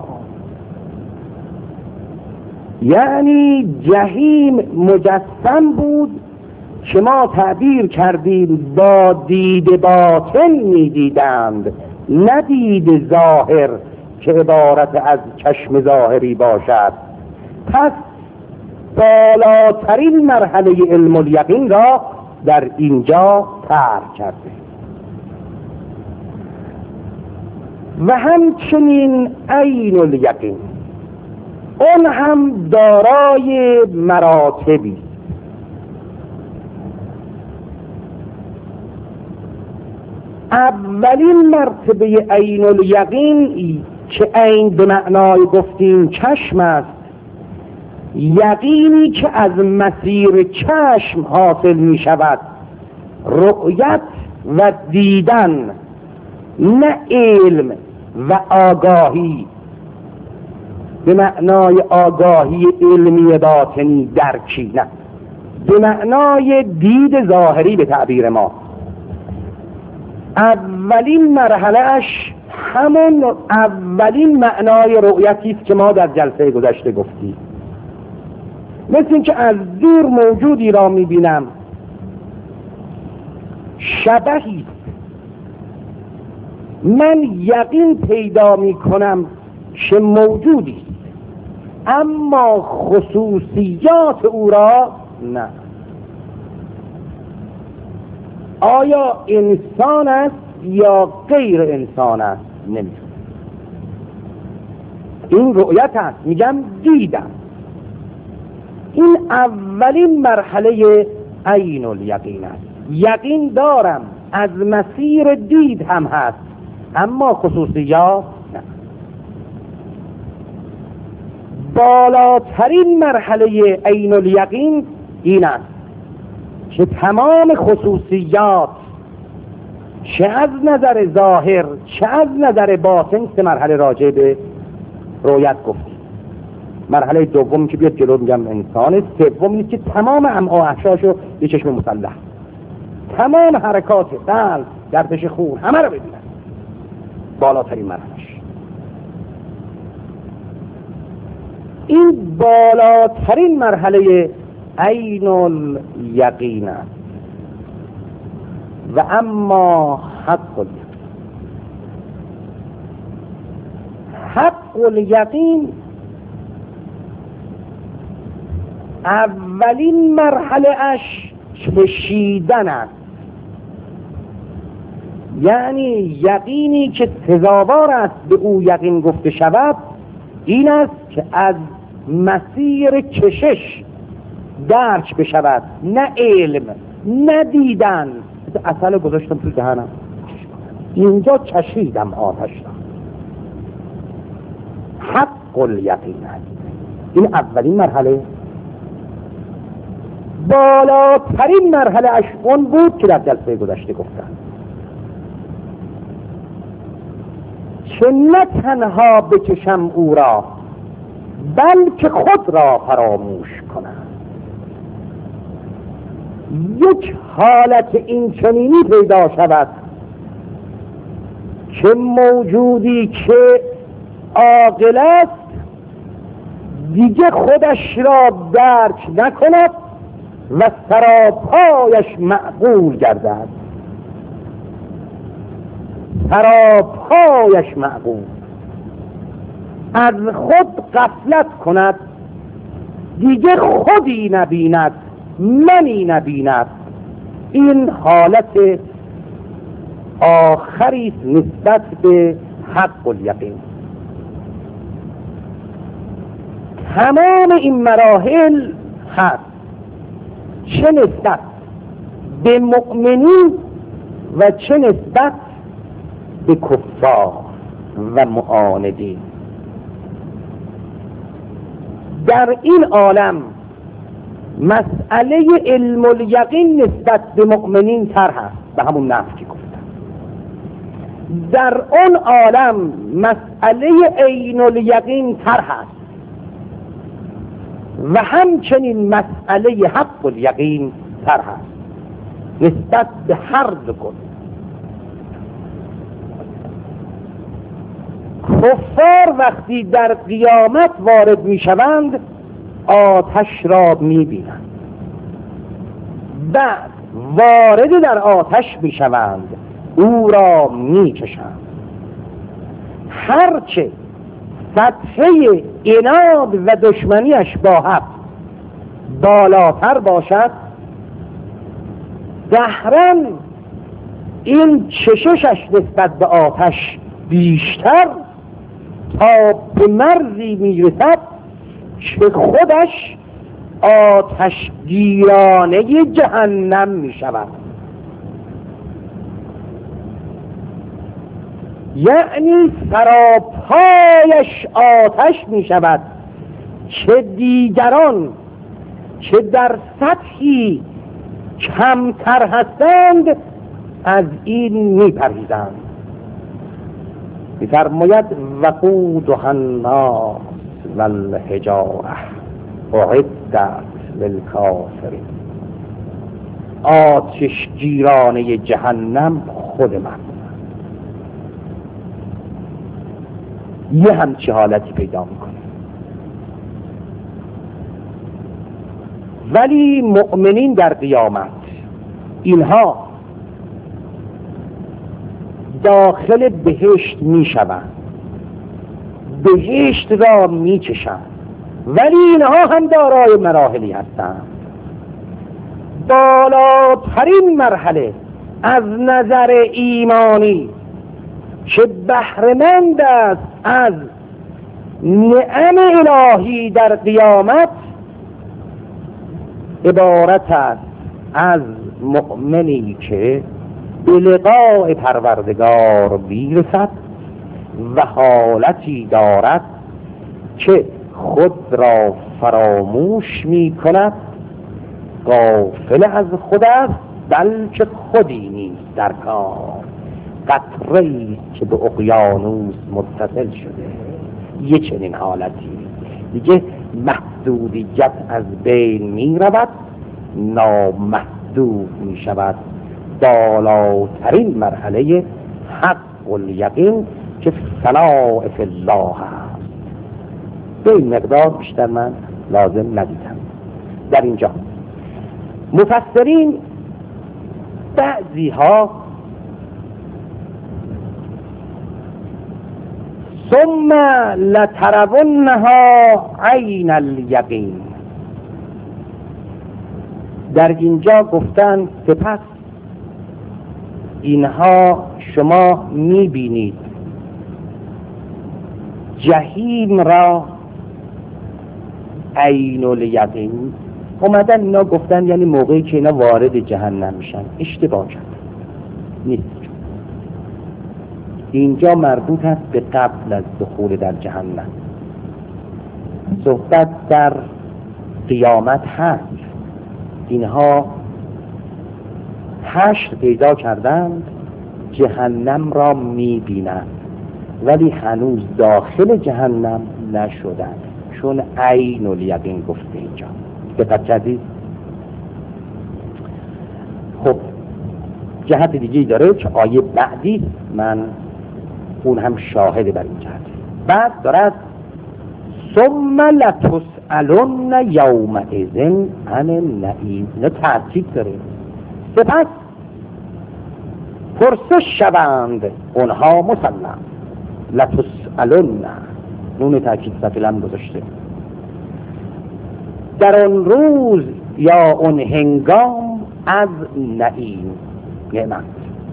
A: یعنی جحیم مجسم بود که ما تعبیر کردیم با دید باطن می دیدند، نه دید ظاهر که عبارت از چشم ظاهری باشد. پس بالاترین مرحله علم الیقین را در اینجا طرح کرده. و همچنین عین الیقین اون هم دارای مراتبی. اولین مرتبه عین الیقین که عین به معنای گفتیم چشم است، یقینی که از مسیر چشم حاصل می شود، رؤیت و دیدن، نه علم و آگاهی. به معنای آگاهی علمی باطنی درکی، نه، به معنای دید ظاهری به تعبیر ما. اولین مرحلهش همون اولین معنای رؤیتی است که ما در جلسه گذشته گفتیم. مثل اینکه از دور موجودی را میبینم، شبحی من یقین پیدا میکنم که موجودی، اما خصوصیات او را نه. آیا انسان است یا غیر انسان است؟ نمیدونم. این رؤیت است، میگم دیدم. این اولین مرحله عین الیقین است. یقین دارم، از مسیر دید هم هست، اما خصوصیات نه. بالاترین مرحله عین الیقین این است که تمام خصوصیات، چه از نظر ظاهر چه از نظر باطن، سه مرحله راجع به رؤیت گفتیم. مرحله دوم که بیاد جلو میگم انسان، سوم نیست که تمام امعاء احشاشو یه چشم مسلح، تمام حرکات قلب، گردش خون، همه رو ببینن. بالاترین مرحلهش این بالاترین مرحله عین الیقین است. و اما حق الیقین اولین مرحله اش چشیدن است. یعنی یقینی که سزاوار است به او یقین گفته شود این است که از مسیر کشش درک بشود، نه علم، نه دیدن. اصل گذاشتم تو دهنم، اینجا چشیدم آتش را. حق الیقین است. این اولین مرحله. بالاترین مرحله اش اون بود که در جلسه گذشته گفتم، که نه تنها بچشم او را بلکه خود را فراموش کنم. یک حالت این چنینی پیدا شود که موجودی که عاقل است دیگه خودش را درک نکند و سراپایش معقول گردد. سراپایش معقول، از خود غفلت کند، دیگه خودی نبیند، منی نبیند. این حالت آخری نسبت به حق الیقین. تمام این مراحل هست، چه نسبت به مؤمنین و چه نسبت به کفار و معاندین. در این عالم مسئله علم الیقین نسبت به مؤمنین تر هست، به همون نحو که گفتم. در اون عالم مسئله عین الیقین تر هست و همچنین مسئله حق الیقین تر هست نسبت به هر دو کن. کفار وقتی در قیامت وارد می شوند آتش را می بینند، بعد وارد در آتش می شوند، او را می کشند. هرچه سطحه عناد و دشمنیش با حق بالاتر باشد، دهراً این چششش نسبت به آتش بیشتر تا به مرزی میرسد که خودش آتش گیرانه جهنم می شود. یعنی سراپایش آتش می شود که دیگران که در سطحی کمتر هستند از این می پرهیزند. می‌فرماید وقودها الناس مثل الحجاره اعدت للکافرین. آتش گیرانه جهنم خود من. یه همچی حالتی پیدا میکنه. ولی مؤمنین در قیامت اینها داخل بهشت میشوند، بهشت را میچشند، ولی اینها هم دارای مراحلی هستند. بالاترین مرحله از نظر ایمانی که بهره‌مند است از نعم الهی در قیامت عبارت است از مؤمنی که به لقاء پروردگار میرسد و حالتی دارد که خود را فراموش می کند، غافل از خود است بلکه خودی نیست در کار، قطره‌ای که به اقیانوس متصل شده. یه چنین حالتی دیگه محدودیت از بین می رود، نامحدود می شود. بالاترین مرحله حق الیقین که ثناء فی الله است. به این مقدار بیشتر من لازم ندیدم. در اینجا مفسرین بعضی ها ثم لترونها عین الیقین، در اینجا گفتن سپس اینها شما میبینید جهنم را عین الیقین. اومدن اینا گفتن یعنی موقعی که اینا وارد جهنم میشن. اشتباه کرد، نیست. اینجا مربوط است به قبل از دخول در جهنم. صحبت در قیامت هست. اینها حشر پیدا کردند، جهنم را میبینند ولی هنوز داخل جهنم نشدند، چون عین الیقین گفته اینجا. دقت کردید؟ خب جهت دیگه داره که آیه بعدی من اون هم شاهد بر این جهت. بعد دارد ثم لتسألن یومئذ عن النعیم. اینا تأکید داره. سپس پرسش شوند اونها مسلم. لتسألن، نون تأکید سفیلم گذاشته. در اون روز یا اون هنگام از نعیم، نعمت.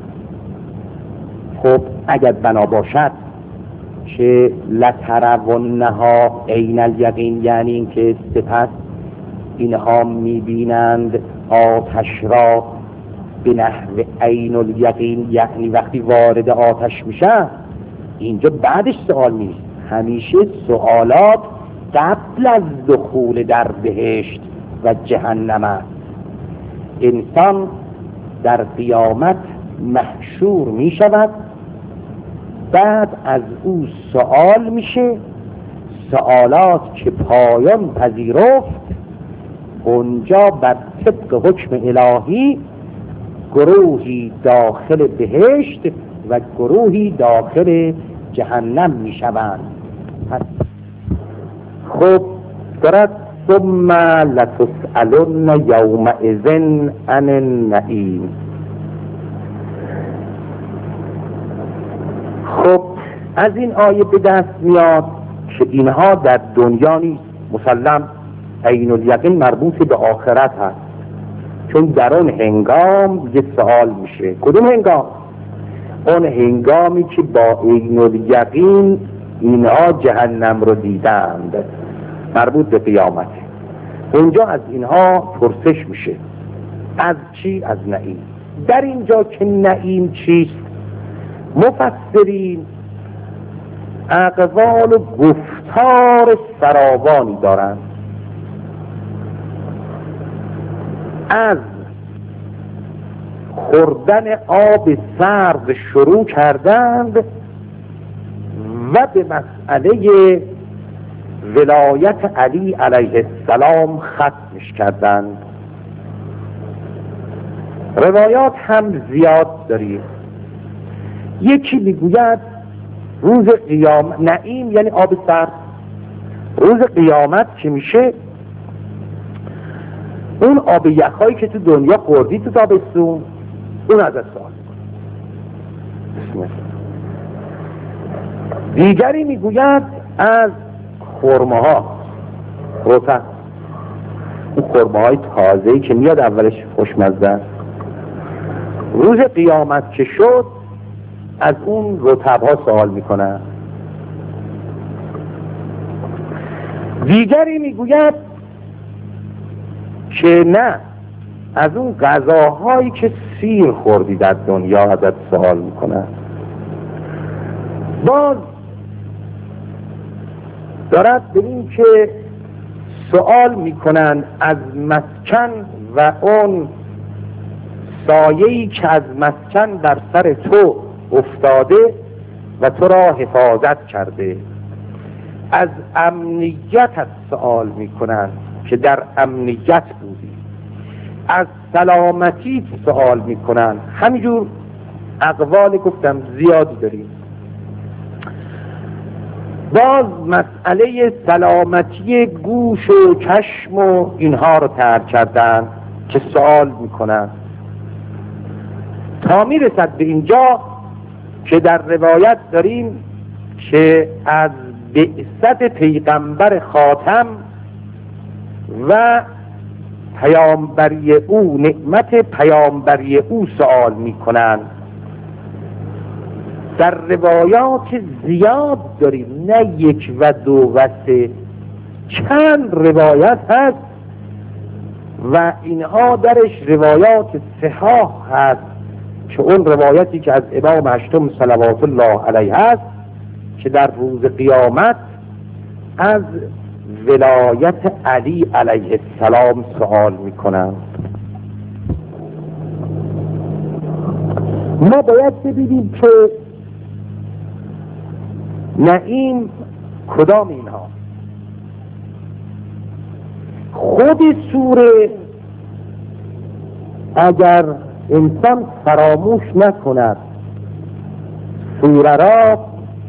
A: خب اگر بنا باشد که لترونها عین الیقین، یعنی این که سپس اینها میبینند آتش را به نحو عین الیقین، یعنی وقتی وارد آتش میشن. اینجا بعدش سوال نیست، همیشه سوالات قبل از دخول در بهشت و جهنم است. انسان در قیامت محشور می شود، بعد از او سوال میشه، سوالات که پایان پذیرفت. اونجا بر طبق حکم الهی گروهی داخل بهشت و گروهی داخل جهنم می شوند. خب دارد ثم لتسألن یومئذ عن النعیم. خب از این آیه به دست میاد که اینها در دنیا نیست. مسلم عین الیقین مربوط به آخرت هست، چون در اون هنگام یه سوال میشه. کدوم هنگام؟ اون هنگامی که با عین الیقین اینها جهنم رو دیدند، مربوط به قیامت. اونجا از اینها پرسش میشه. از چی؟ از نعیم. در اینجا که نعیم چیست، مفسرین اقوال و گفتار فراوانی دارند. از خوردن آب سرد شروع کردند و به مسئله
C: ولایت علی علیه السلام ختمش کردند. روایات هم زیاد داریم. یکی میگوید روز قیامت، نعیم یعنی آب سرد، روز قیامت که میشه اون آب یخایی که تو دنیا خوردی تو تابستون اون ازت سوال میکنه. دیگری میگوید از خرماها، رطب، اون خرماهای تازه‌ای که میاد اولش خوشمزه است، روز قیامت که شد از اون رطب‌ها سوال میکنن. دیگری میگوید که نه، از اون غذاهایی که سیر خوردی در دنیا ازت سوال میکنن. باز دارد به این که سوال میکنن از مسکن و اون سایه‌ای که از مسکن در سر تو افتاده و تو را حفاظت کرده. از امنیتت سوال میکنن که در امنیت بودی. از سلامتی سوال میکنن. همینجور اقوال گفتم زیادی داریم. باز مسئله سلامتی گوش و چشم و اینها رو طرح کردن که سوال میکنن تا میرسد به اینجا که در روایت داریم که از بعثت پیغمبر خاتم و پیامبری او، نعمت پیامبری او سوال میکنن. در روایات زیاد داریم، نه یک و دو و سه، چند روایت هست و اینها درش روایات صحاح هست که اون روایتی که از امام هشتم صلوات الله علیه هست که در روز قیامت از ولایت علی علیه السلام سوال میکنند. ما باید ببینیم که نعیم کدام اینها. خود سوره اگر انسان فراموش نکند سوره را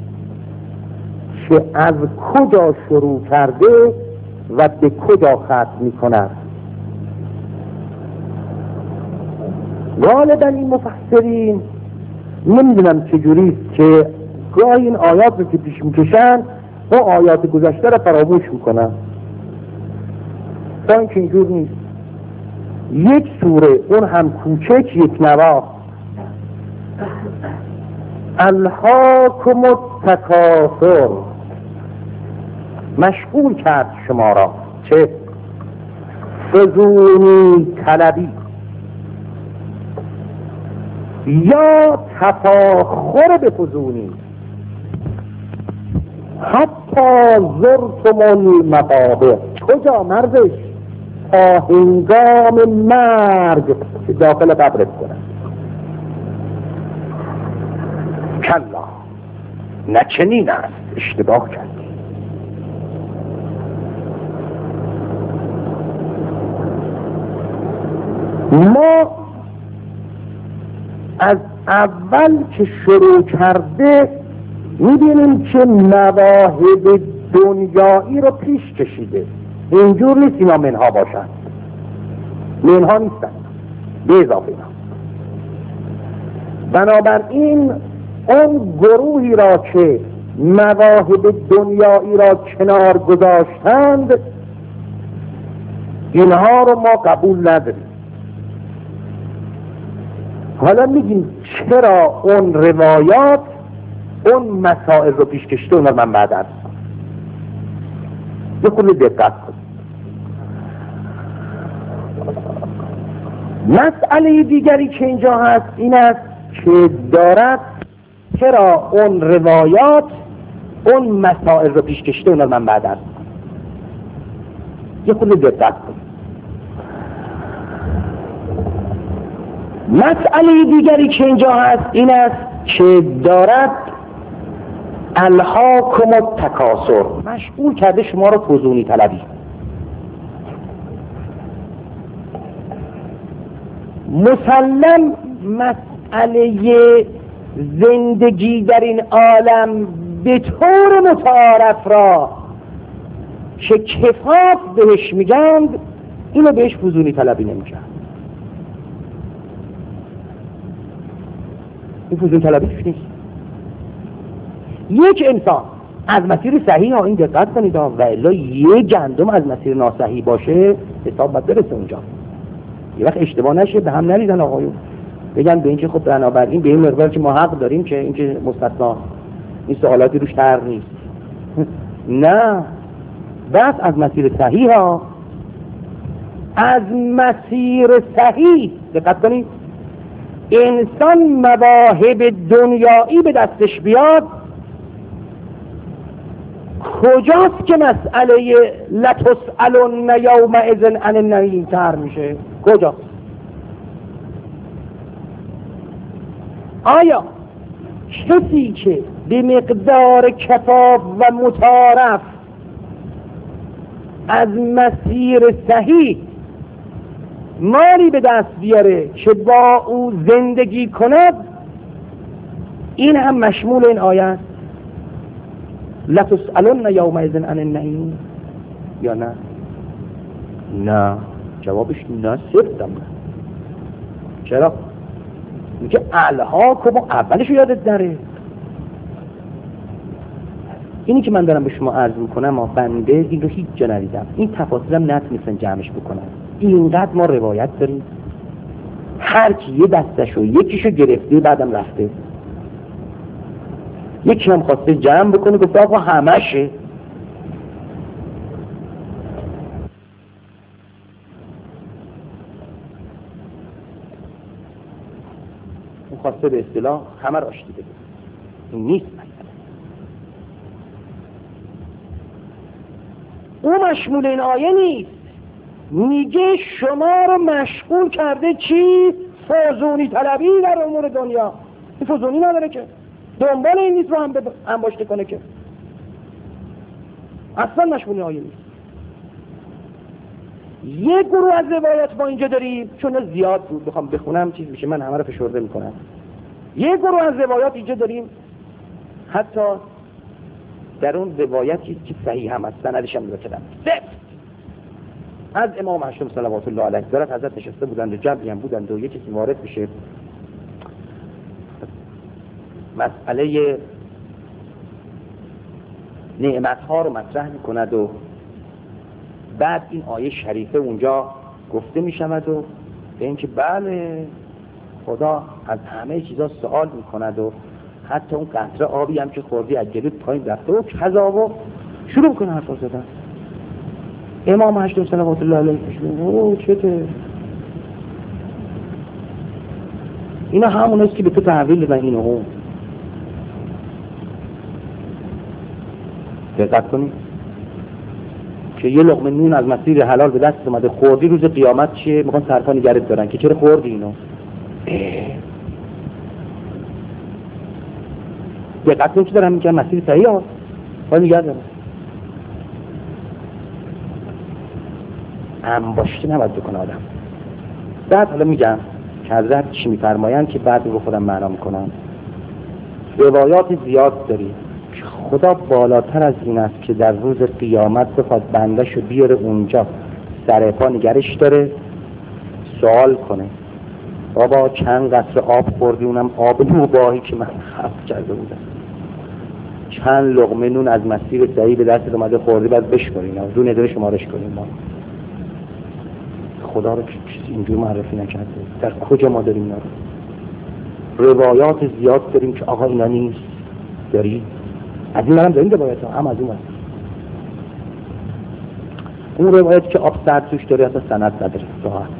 C: که از کجا شروع کرده و به کجا ختم میکند، غالبا این مفسرین نمیدونم چجوریست که گاهی این آیات رو که پیش میکشن و آیات گذشته را فراموش میکنن، تا اینکه اینجور نیست. یک سوره، اون هم کوچک، یک نواخت، الهاکم التکاثر، مشغول کرد شما را چه؟ فزونی طلبی یا تفاخر به فزونی، حتی زرتم المقابر، کجا مردش؟ تا هنگام مرگ که داخل قبرت کنن. کلا، نه چنین است، اشتباه کردی. ما از اول که شروع کرده میبینیم که مواهب دنیایی رو پیش کشیده. اینجور نیست اینا منها باشن، منها نیستن، به اضافه اینا. بنابراین اون گروهی را که مواهب دنیایی را کنار گذاشتند اینها رو ما قبول نداریم. حالا میگیم چرا اون روایات اون مسائل رو پیش کشیده، اون رو من بعد عرض کنم. یه خورده دقت کنید. مسئله دیگری که اینجا هست این است که دارد چرا اون روایات اون مسائل رو پیش کشیده، اون رو من بعد عرض کنم. یه خورده دقت کنید. مسئله دیگری که اینجا هست این است که دارد
A: الهاکم التکاثر، مشغول کرده شما رو فزونی طلبی. مسلم مسئله زندگی در این عالم به طور متعارف را که کفاف بهش میگند، اینو بهش فزونی طلبی نمیکرد. این فزونی طلبیش نیست. یک انسان از مسیر صحیح ها، این دقت کنید و الا یک گندم از مسیر ناصحیح باشه حساب باید برسه اونجا. یه وقت اشتباه نشه به هم نریزن آقایون، بگن به این که خب بنابراین به این مقدار که ما حق داریم که این که مستثنا، این سوالاتی روش طرح نیست. نه، بس از مسیر صحیح ها، از مسیر صحیح دقت کنید. انسان مواهب دنیایی به دستش بیاد، کجاست که مسئله لتسألن یومئذ عن النعیم طرح میشه؟ کجاست؟ آیا کسی که به مقدار کفاف و متعارف از مسیر صحیح مالی به دست بیاره که با او زندگی کند، این هم مشمول این آیه است لتسألن یومئذ عن النعیم یا نه؟ نه، جوابش نه، صفتم نه. چرا؟ میگه الهاکم اولش رو یادت نره. اینی که من دارم به شما عرض میکنم ما بنده این رو هیچ جا ندیدم، این تفاصیلم نتونستن جمعش بکنن. اینقدر ما روایت داریم، هر کی یه دستشو یکیشو گرفته بعدم رفته، یکی هم خواسته جمع بکنه گفته آقا همشه. اون خواسته به اصطلاح همه رو آشتی بده. این نیست مثلا. اون مشمول این آیه نیست. میگه شما رو مشغول کرده چی؟ فزونی طلبی در امور دنیا. این فزونی نداره که، دنبال این نیست رو هم انباشته کنه که، اصلا مشمول آیه نیست. یک گروه از روایات ما اینجا داریم، چون زیاد بود بخوام بخونم چیز میشه، من همه رو فشرده میکنم. یک گروه از روایات اینجا داریم، حتی در اون روایتی که صحیح هم است، سندش هم متواتر از امام هشتم صلوات الله علیه دارد حضرت نشسته بودند و جمعی هم بودند و یکی وارد میشه مسئله نعمتها رو مطرح میکند و بعد این آیه شریفه اونجا گفته میشود و به اینکه بله خدا از همه چیزا سوال میکند و حتی اون قطره آبی هم که خوردی از جلوت پایین رفته و کذا و شروع کنه حرفا زدن. امام هشتم صلوات الله علیه او چته؟ اینا همون است که به تو تحویل بدن اینو هم. دقت کنید که یه لقمه نون از مسیر حلال به دست اومده خوردی، روز قیامت چیه؟ میخوان سرپا نگرت دارن که چرا خوردی اینو؟ دقت کنید که دارن میگن مسیر صحیح هست باید نگرد دارن. انباشته نباید بکنه آدم. بعد حالا میگم که حضرت چی میفرماین که بعد رو خودم معنا میکنم. روایات زیاد داریم که خدا بالاتر از این است که در روز قیامت بخواد بنده‌شو بیاره اونجا سر پا نگرش داره سوال کنه بابا چند قطره آب خوردی، اونم آب نوباهی که من خرج کرده بودم، چند لقمه نون از مسیر صحیح به دست اومده خوردی، بعد بشکرین رو نداره شمارش کنیم. ما خدا رو چیزی اینجور معرفی نکرده. در کجا ما داریم اینا رو؟ روایات زیاد داریم که آقا اینا نیست. داریم از این منم داریم روایات هم از اون هست. اون روایت که آب سرد توش داره اصلا سند نداره راحت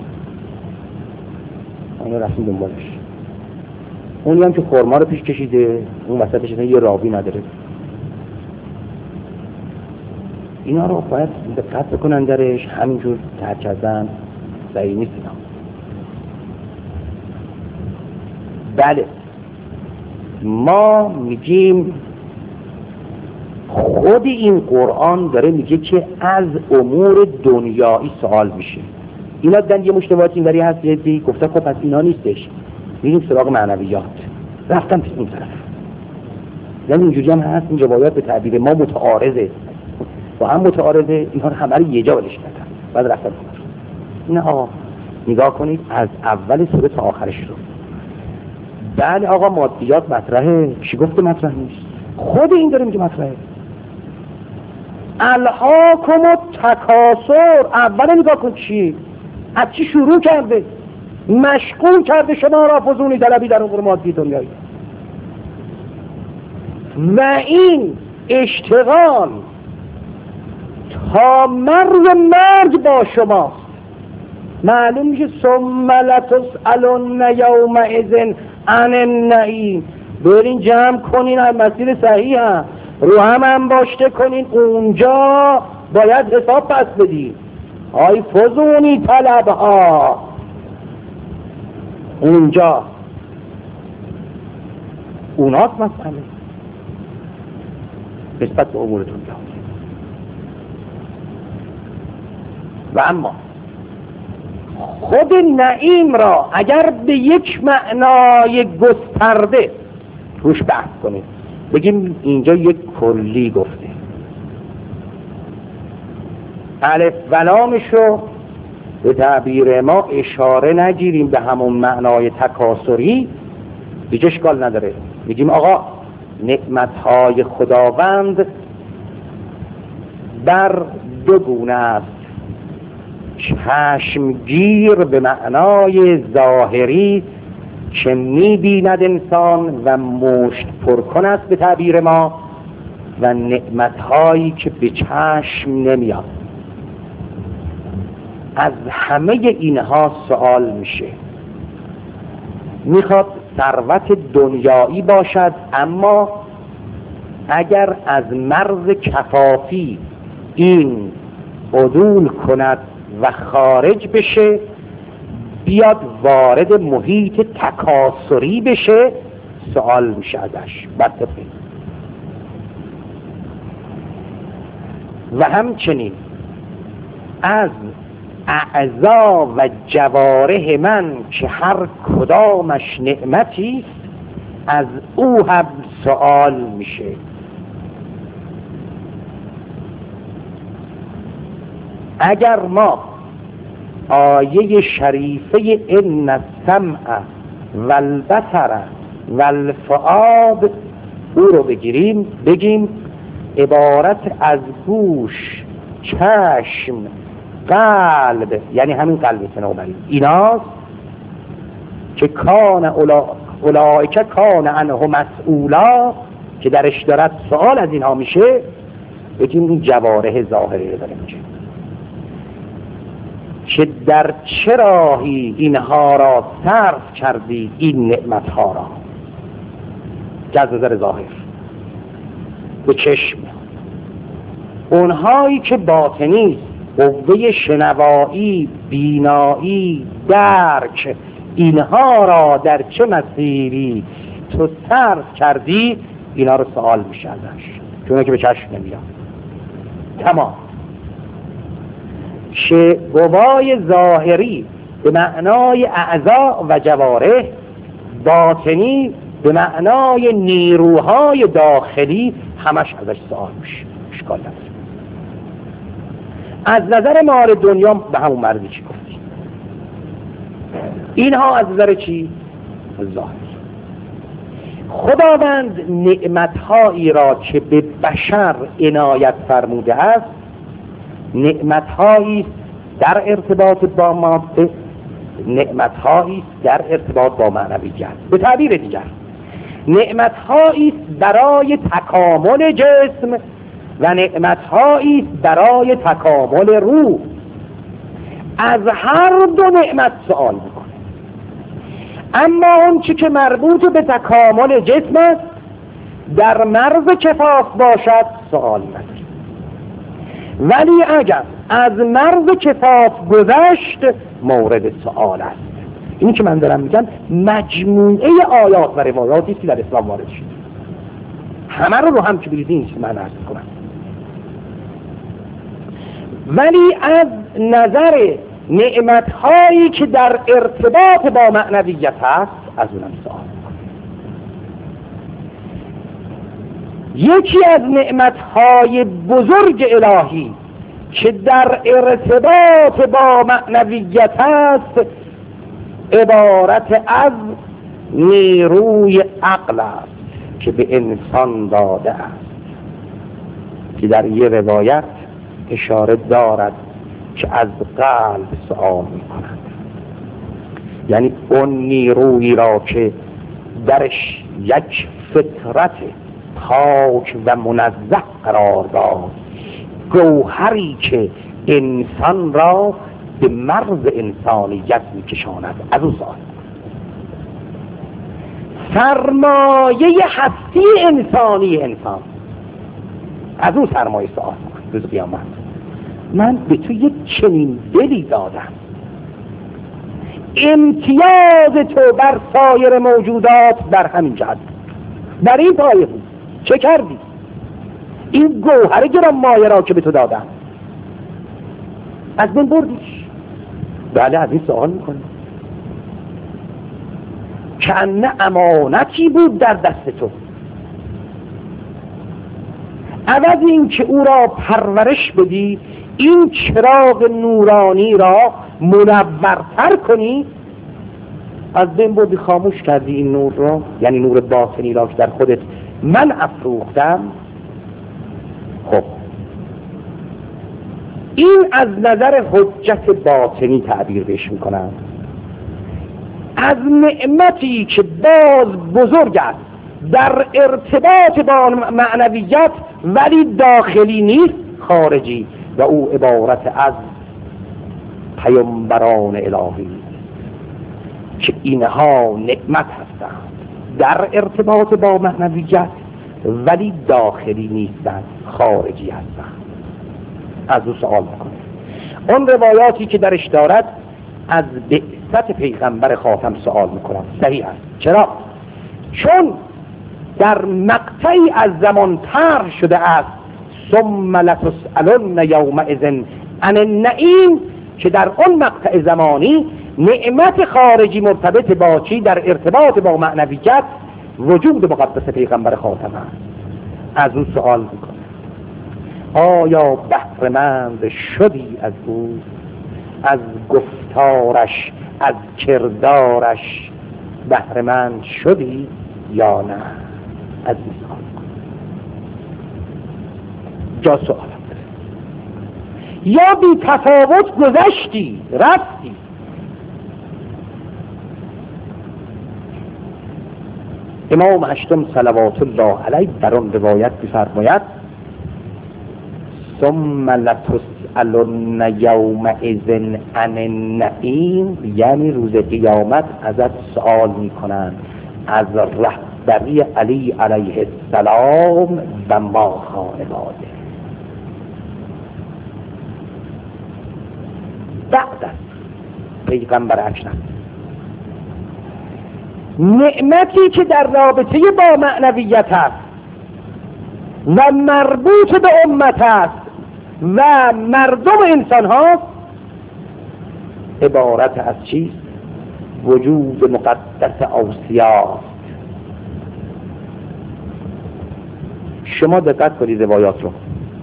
A: اینا رسیم دنبالش. اونی هم که خورما رو پیش کشیده اون وسطش یه راوی نداره. اینا رو باید دقت بکنن درش، همینجور ترک کردن صحیح نیست اینا. بله ما میگیم خود این قرآن داره میگه که از امور دنیایی سوال میشه. اینا دیدن یه مشتبهات اینوری هست، یه گفته خب پس اینا نیستش، میریم سراغ معنویات، رفتم پیش اون طرف. یعنی اینجوری هم هست این روایات به تعبیر ما متعارضه، با هم متعارضه، اینها همه رو یه جا ولش کردن. بعد رفتن نه آقا نگاه کنید از اول سوره تا آخرش رو. بله آقا مادیات مطرحه، چی گفته مطرح نیست؟ خود این داره میگه مطرحه. الهاکم التکاثر، اول نگاه کن چی؟ از چی شروع کرده؟ مشغول کرده شما را فزونی طلبی در امور مادی دنیایی. و این اشتغال تا مرگ با شماست. معلوم میشه ثم لتسألن یومئذ عن النعیم. برین جمع کنین، از مسیر صحیح هم رو هم انباشته کنین، اونجا باید حساب پس بدین. آی فزونی طلب ها اونجا اوناست مسئله نسبت به امور دنیا. و اما خود نعیم را اگر به یک معنای گسترده روش بحث کنیم، بگیم اینجا یک کلی گفته، الف و لامش رو به تعبیر ما اشاره نگیریم به همون معنای تکاثری، هیچ اشکال نداره. میگیم آقا نعمتهای خداوند در دو گونه است، چشمگیر به معنای ظاهری که می‌بیند انسان و مشت پرکن است به تعبیر ما، و نعمتهایی که به چشم نمیاد. از همه اینها سوال میشه. میخواد ثروت دنیایی باشد، اما اگر از مرز کفافی این عدول کند و خارج بشه، بیاد وارد محیط تکاثری بشه، سوال میشه ازش. و همچنین از اعضا و جوارح من که هر کدامش نعمتی است، از او هم سوال میشه. اگر ما آیه شریفه ان السمع والبصر والفؤاد او رو بگیم عبارت از گوش، چشم، قلب، یعنی همین قلب صنوبری ایناست که کان اولئک کان عنه مسئولا، که درش دارد سوال از اینها میشه. بگیم این جوارح ظاهری رو داره میگه که در چه راهی اینها را صرف کردید، این نعمتها را. از نظر ظاهر به چشم، اونهایی که باطنی، قوه شنوایی، بینایی، درک، اینها را در چه مسیری تو صرف کردی، اینا رو سوال میشه ازش، چونه که به چشم نمیاد. تمام. که قوای ظاهری به معنای اعضا و جوارح، باطنی به معنای نیروهای داخلی، همش ازش سوال میشه. اشکال نداره. از نظر مال دنیا به همون مرزی چی گفتی؟ اینها از نظر چی؟ ظاهر. خداوند نعمتهایی را که به بشر عنایت فرموده است، نعمتهایی در ارتباط با ماده، نعمتهایی در ارتباط با معنویت. به تعبیر دیگر نعمتهایی برای تکامل جسم و نعمتهایی برای تکامل روح. از هر دو نعمت سوال میکنه. اما اون چی که مربوط به تکامل جسم است، در مرز کفاف باشد سوال نداره. ولی اگر از مرز کفاف گذشت، مورد سوال است. اینی که من دارم میگم مجموعه آیات و روایاتی که در اسلام وارد شده، همه رو هم که بریزی نیست من عرض کنم. ولی از نظر نعمت‌هایی که در ارتباط با معنویت هست از اونم سوال. یکی از نعمت‌های بزرگ الهی که در ارتباط با معنویت است عبارت از نیروی عقل است که به انسان داده است، که در یه روایت اشاره دارد که از قلب سؤال می کند. یعنی اون نیرویی را که درش یک فطرت پاک و منزه قرار داد، گوهری که انسان را به مرز انسانیت می کشاند، از او سؤال. سرمایه هستی انسانی انسان، از اون سرمایه سؤال روز قیامت. من به تو یک چنین دلی دادم، امتیاز تو بر سایر موجودات در همین جهت در این پایه بود، چه کردی؟ این گوهر گرانمایه را که به تو دادم از بین بردیش. بله، از این سوال میکنی که امانتی بود در دست تو، عوض این که او را پرورش بدی، این چراغ نورانی را منورتر کنی، از بین بردی، خاموش کردی این نور را، یعنی نور باطنی را که در خودت من افروختم. خب این از نظر حجت باطنی تعبیر بهش میکنم، از نعمتی که باز بزرگ است در ارتباط با معنویت ولی داخلی نیست، خارجی، و او عبارت از پیامبران الهی که اینها نعمت هستند در ارتباط با معنویت ولی داخلی نیستند، خارجی هستند. از او سوال میکنه. اون روایاتی که درش دارد از بعثت پیغمبر خاتم سوال میکنم، صحیح است. چرا؟ چون در مقطعی از زمان طرح شده است ثم لتسألن یومئذ عن النعیم، که در اون مقطع زمانی نعمت خارجی مرتبط با چی؟ در ارتباط با معنویت وجود مقدس پیغمبر خاتم است. از او سوال میکنه آیا بهره‌مند شدی از او، از گفتارش، از کردارش بهره‌مند شدی یا نه؟ از این سوال جا سوالت. یا بی تفاوت گذشتی، رفتی. امام هشتم صلوات الله علیه در آن روایت می‌فرماید ثم لتسألن یومئذ عن النعیم، یعنی روز قیامت ازت سوال میکنند از رهبری علی علیه السلام و ما خانواده. بعد از پیغمبر اکرم نعمتی که در رابطه با معنویت است و مربوط به امت است و مردم انسان ها، عبارت از چیست؟ وجود مقدس اوصیا. شما دقت کنید روایات رو.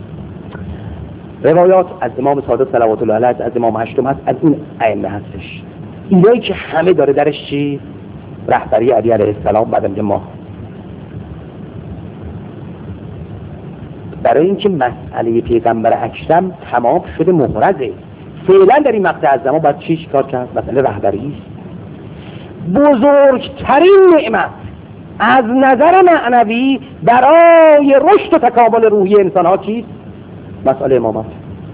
A: روایات از امام صادق صلوات الله علیه، از امام هشتم هست، از این ائمه هستش. اینایی که همه داره درش چی؟ رهبری علی علیه السلام. بعد میگه ما برای اینکه مسئله پیغمبر اکرم تمام شده، محرزه، فعلا در این مقطع از زمان باید چی کار کرد؟ مسئله رهبری است. بزرگترین نعمت از نظر معنوی برای رشد و تکامل روحی انسان ها چیست؟ مسئله امامت.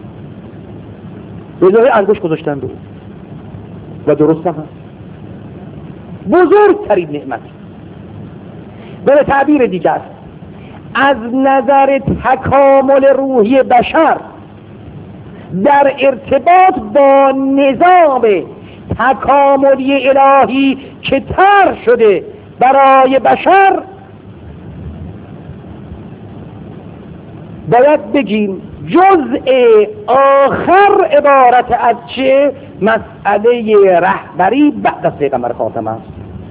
A: بذاری انگوش گذاشتن رو و درست هم هست. بزرگترین نعمت. به تعبیر دیگر از نظر تکامل روحی بشر در ارتباط با نظام تکاملی الهی که طرح شده برای بشر، باید بگیم جزء آخر عبارت از چه؟ مسئله رهبری بعد از پیغمبر خاتم است.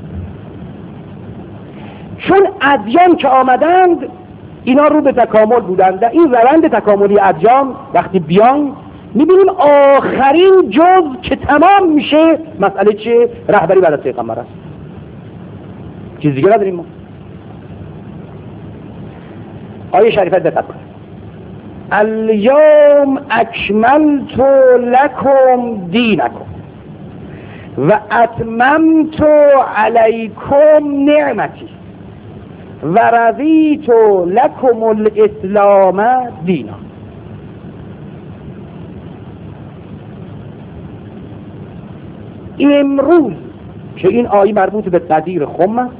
A: چون ادیان که آمدند اینا رو به تکامل بودند. در این روند تکاملی ادیان وقتی بیان میبینیم آخرین جزء که تمام میشه مسئله چه؟ رهبری بعد از پیغمبر است. چیز دیگه نداریم ما. آیه شریفه دقت کنید. الیوم اکملت لکم دینکم و اتممت علیکم نعمتی و رضیت لکم الاسلام دینا. امروز که این آیه مربوط به قدیر خم است،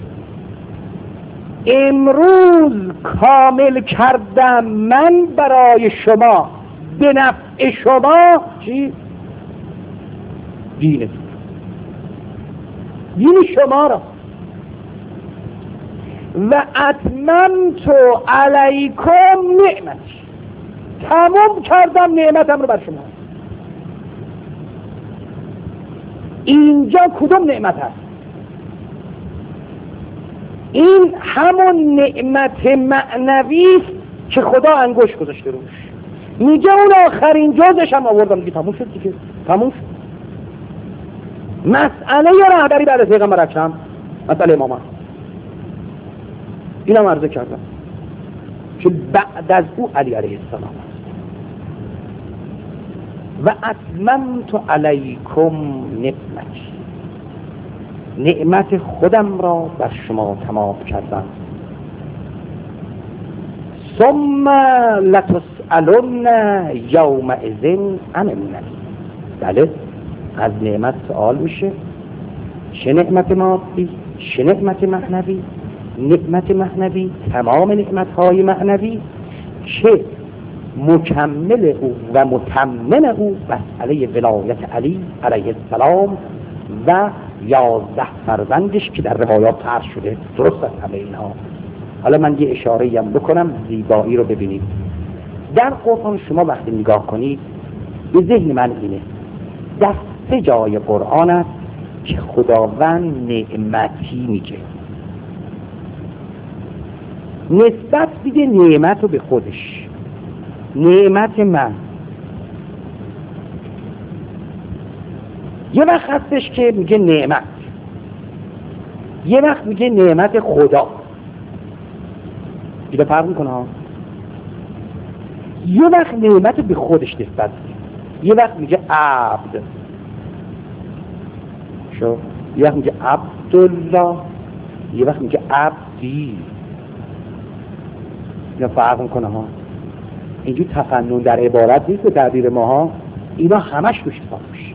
A: امروز کامل کردم من برای شما به نفع شما چی؟ دین شما را و اتممت علیکم نعمتی، تمام کردم نعمتم رو بر شما. اینجا کدوم نعمت هست؟ این همون نعمت معنوی است که خدا انگشت گذاشته روش. میگه اون آخرین جزش هم آوردم دیگه، تموم شد دیگه، تموم شد. مسئله رهبری بعد از پیغمبر اکرم، مسئله امامت، اینم عرضه کردم که بعد از او علی علیه السلام است. و اتممت علیکم نعمتی، نعمت خودم را بر شما تمام کردم. ثم لتسألن یومئذ عن النعیم. بله، از نعمت سوال میشه. چه نعمت مادی، چه نعمت معنوی؟ نعمت معنوی، تمام نعمت‌های معنوی که مکمل او و متمم او مسئله ولایت علی علیه السلام و 11 فرزندش که در روایات طرح شده. درست است همه اینها. حالا من یه اشاره‌ای هم بکنم، زیبایی رو ببینید. در قرآن شما وقتی نگاه کنید، به ذهن من اینه در 3 جای قرآن است که خداوند نعمتی میگه، نسبت میده نعمت رو به خودش. نعمت من یه وقت هستش که میگه نعمت، یه وقت میگه نعمت خدا. اینو فرق میکنه ها. یه وقت نعمت به خودش نسبت میده، یه وقت میگه عبد شو، یه وقت میگه عبدالله، یه وقت میگه عبدی. اینو فرق میکنه ها. اینجور تفنن در عبارت نیست به تعبیر ماها، اینا همش روش حساب میشه.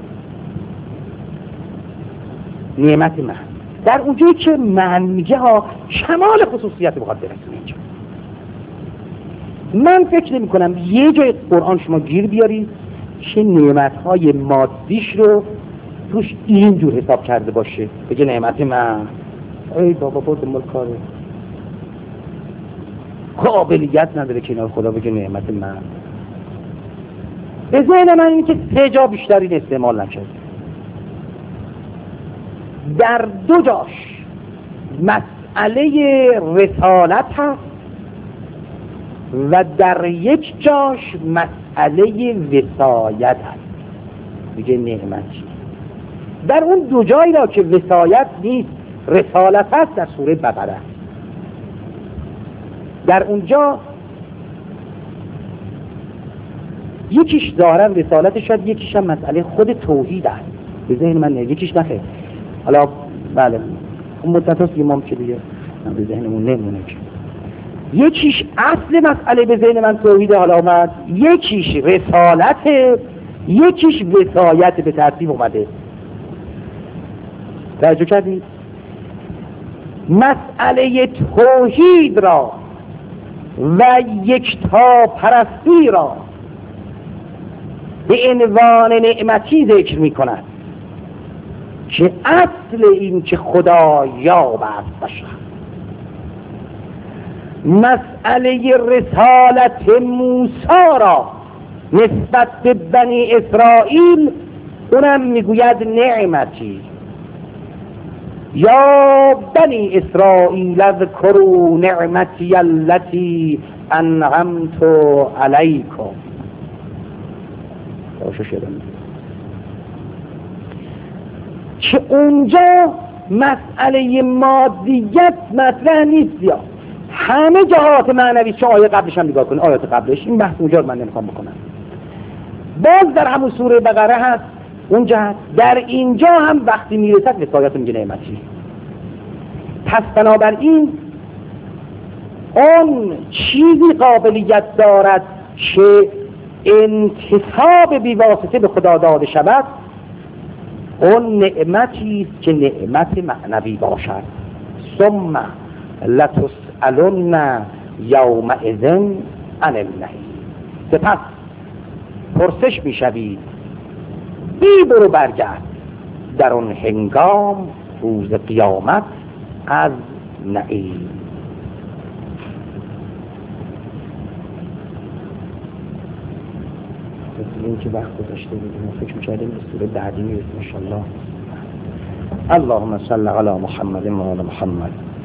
A: نعمت من در اونجایی که من میگه ها کمال خصوصیت بخواد برسونه. اینجا من فکر نمی کنم یه جای قرآن شما گیر بیارید که نعمتهای مادیش رو توش اینجور حساب کرده باشه، بگه نعمت من. ای بابا برد مال کاره، قابلیت نداره که اینا خدا بگه نعمت من. به ذهن من این که 3 جا بیشتر این استعمال نکرده. در 2 جاش مسئله رسالت هست و در 1 جاش مسئله وصایت هست. میگه نعمتی. در اون 2 جایی را که وصایت نیست رسالت هست در سوره بقره. در اونجا یکیش ظاهرا رسالت شد، یکیش هم مسئله خود توحید است. به ذهن من نه، یکیش نخیر. حالا بله اون مدت هست امام که دیگه به ذهنمون نمونه که یکیش اصل مسئله به ذهن من توحید حالا آمد، یکیش رسالت، یکیش وصایت به ترتیب اومده. توجه کردید؟ مسئله توحید را و یکتا پرستی را به عنوان نعمتی ذکر می کند که اصل این که خدا یاب است بشر مسئله رسالت موسی را نسبت به بنی اسرائیل اونم میگوید نعمتی، یا بنی اسرائیل اذکروا نعمتی التي انعمت علیکم. که اونجا مسئله مادیت مطرح نیست، یا همه جهات معنوی. چه آیه قبلش هم نگاه کنید، آیات قبلش، این بحث اونجا من نمیخوام بکنم. باز در همون سوره بقره هست اونجا، در اینجا هم وقتی میرسد وصایت میگه نعمتی. پس بنابراین اون چیزی قابلیت دارد که انتساب بیواسطه به خدا داده شود، اون نعمتی است که نعمت معنوی باشد. ثم لتسألن یومئذ عن النعیم. سپس پرسش میشوید بی برو برگرد در اون هنگام روز قیامت از نعیم. این که وقت گذاشته بودیم فکر می‌کردیم به سوره بعدی میرسیم ان شاء الله. اللهم صل علی محمد و آل محمد.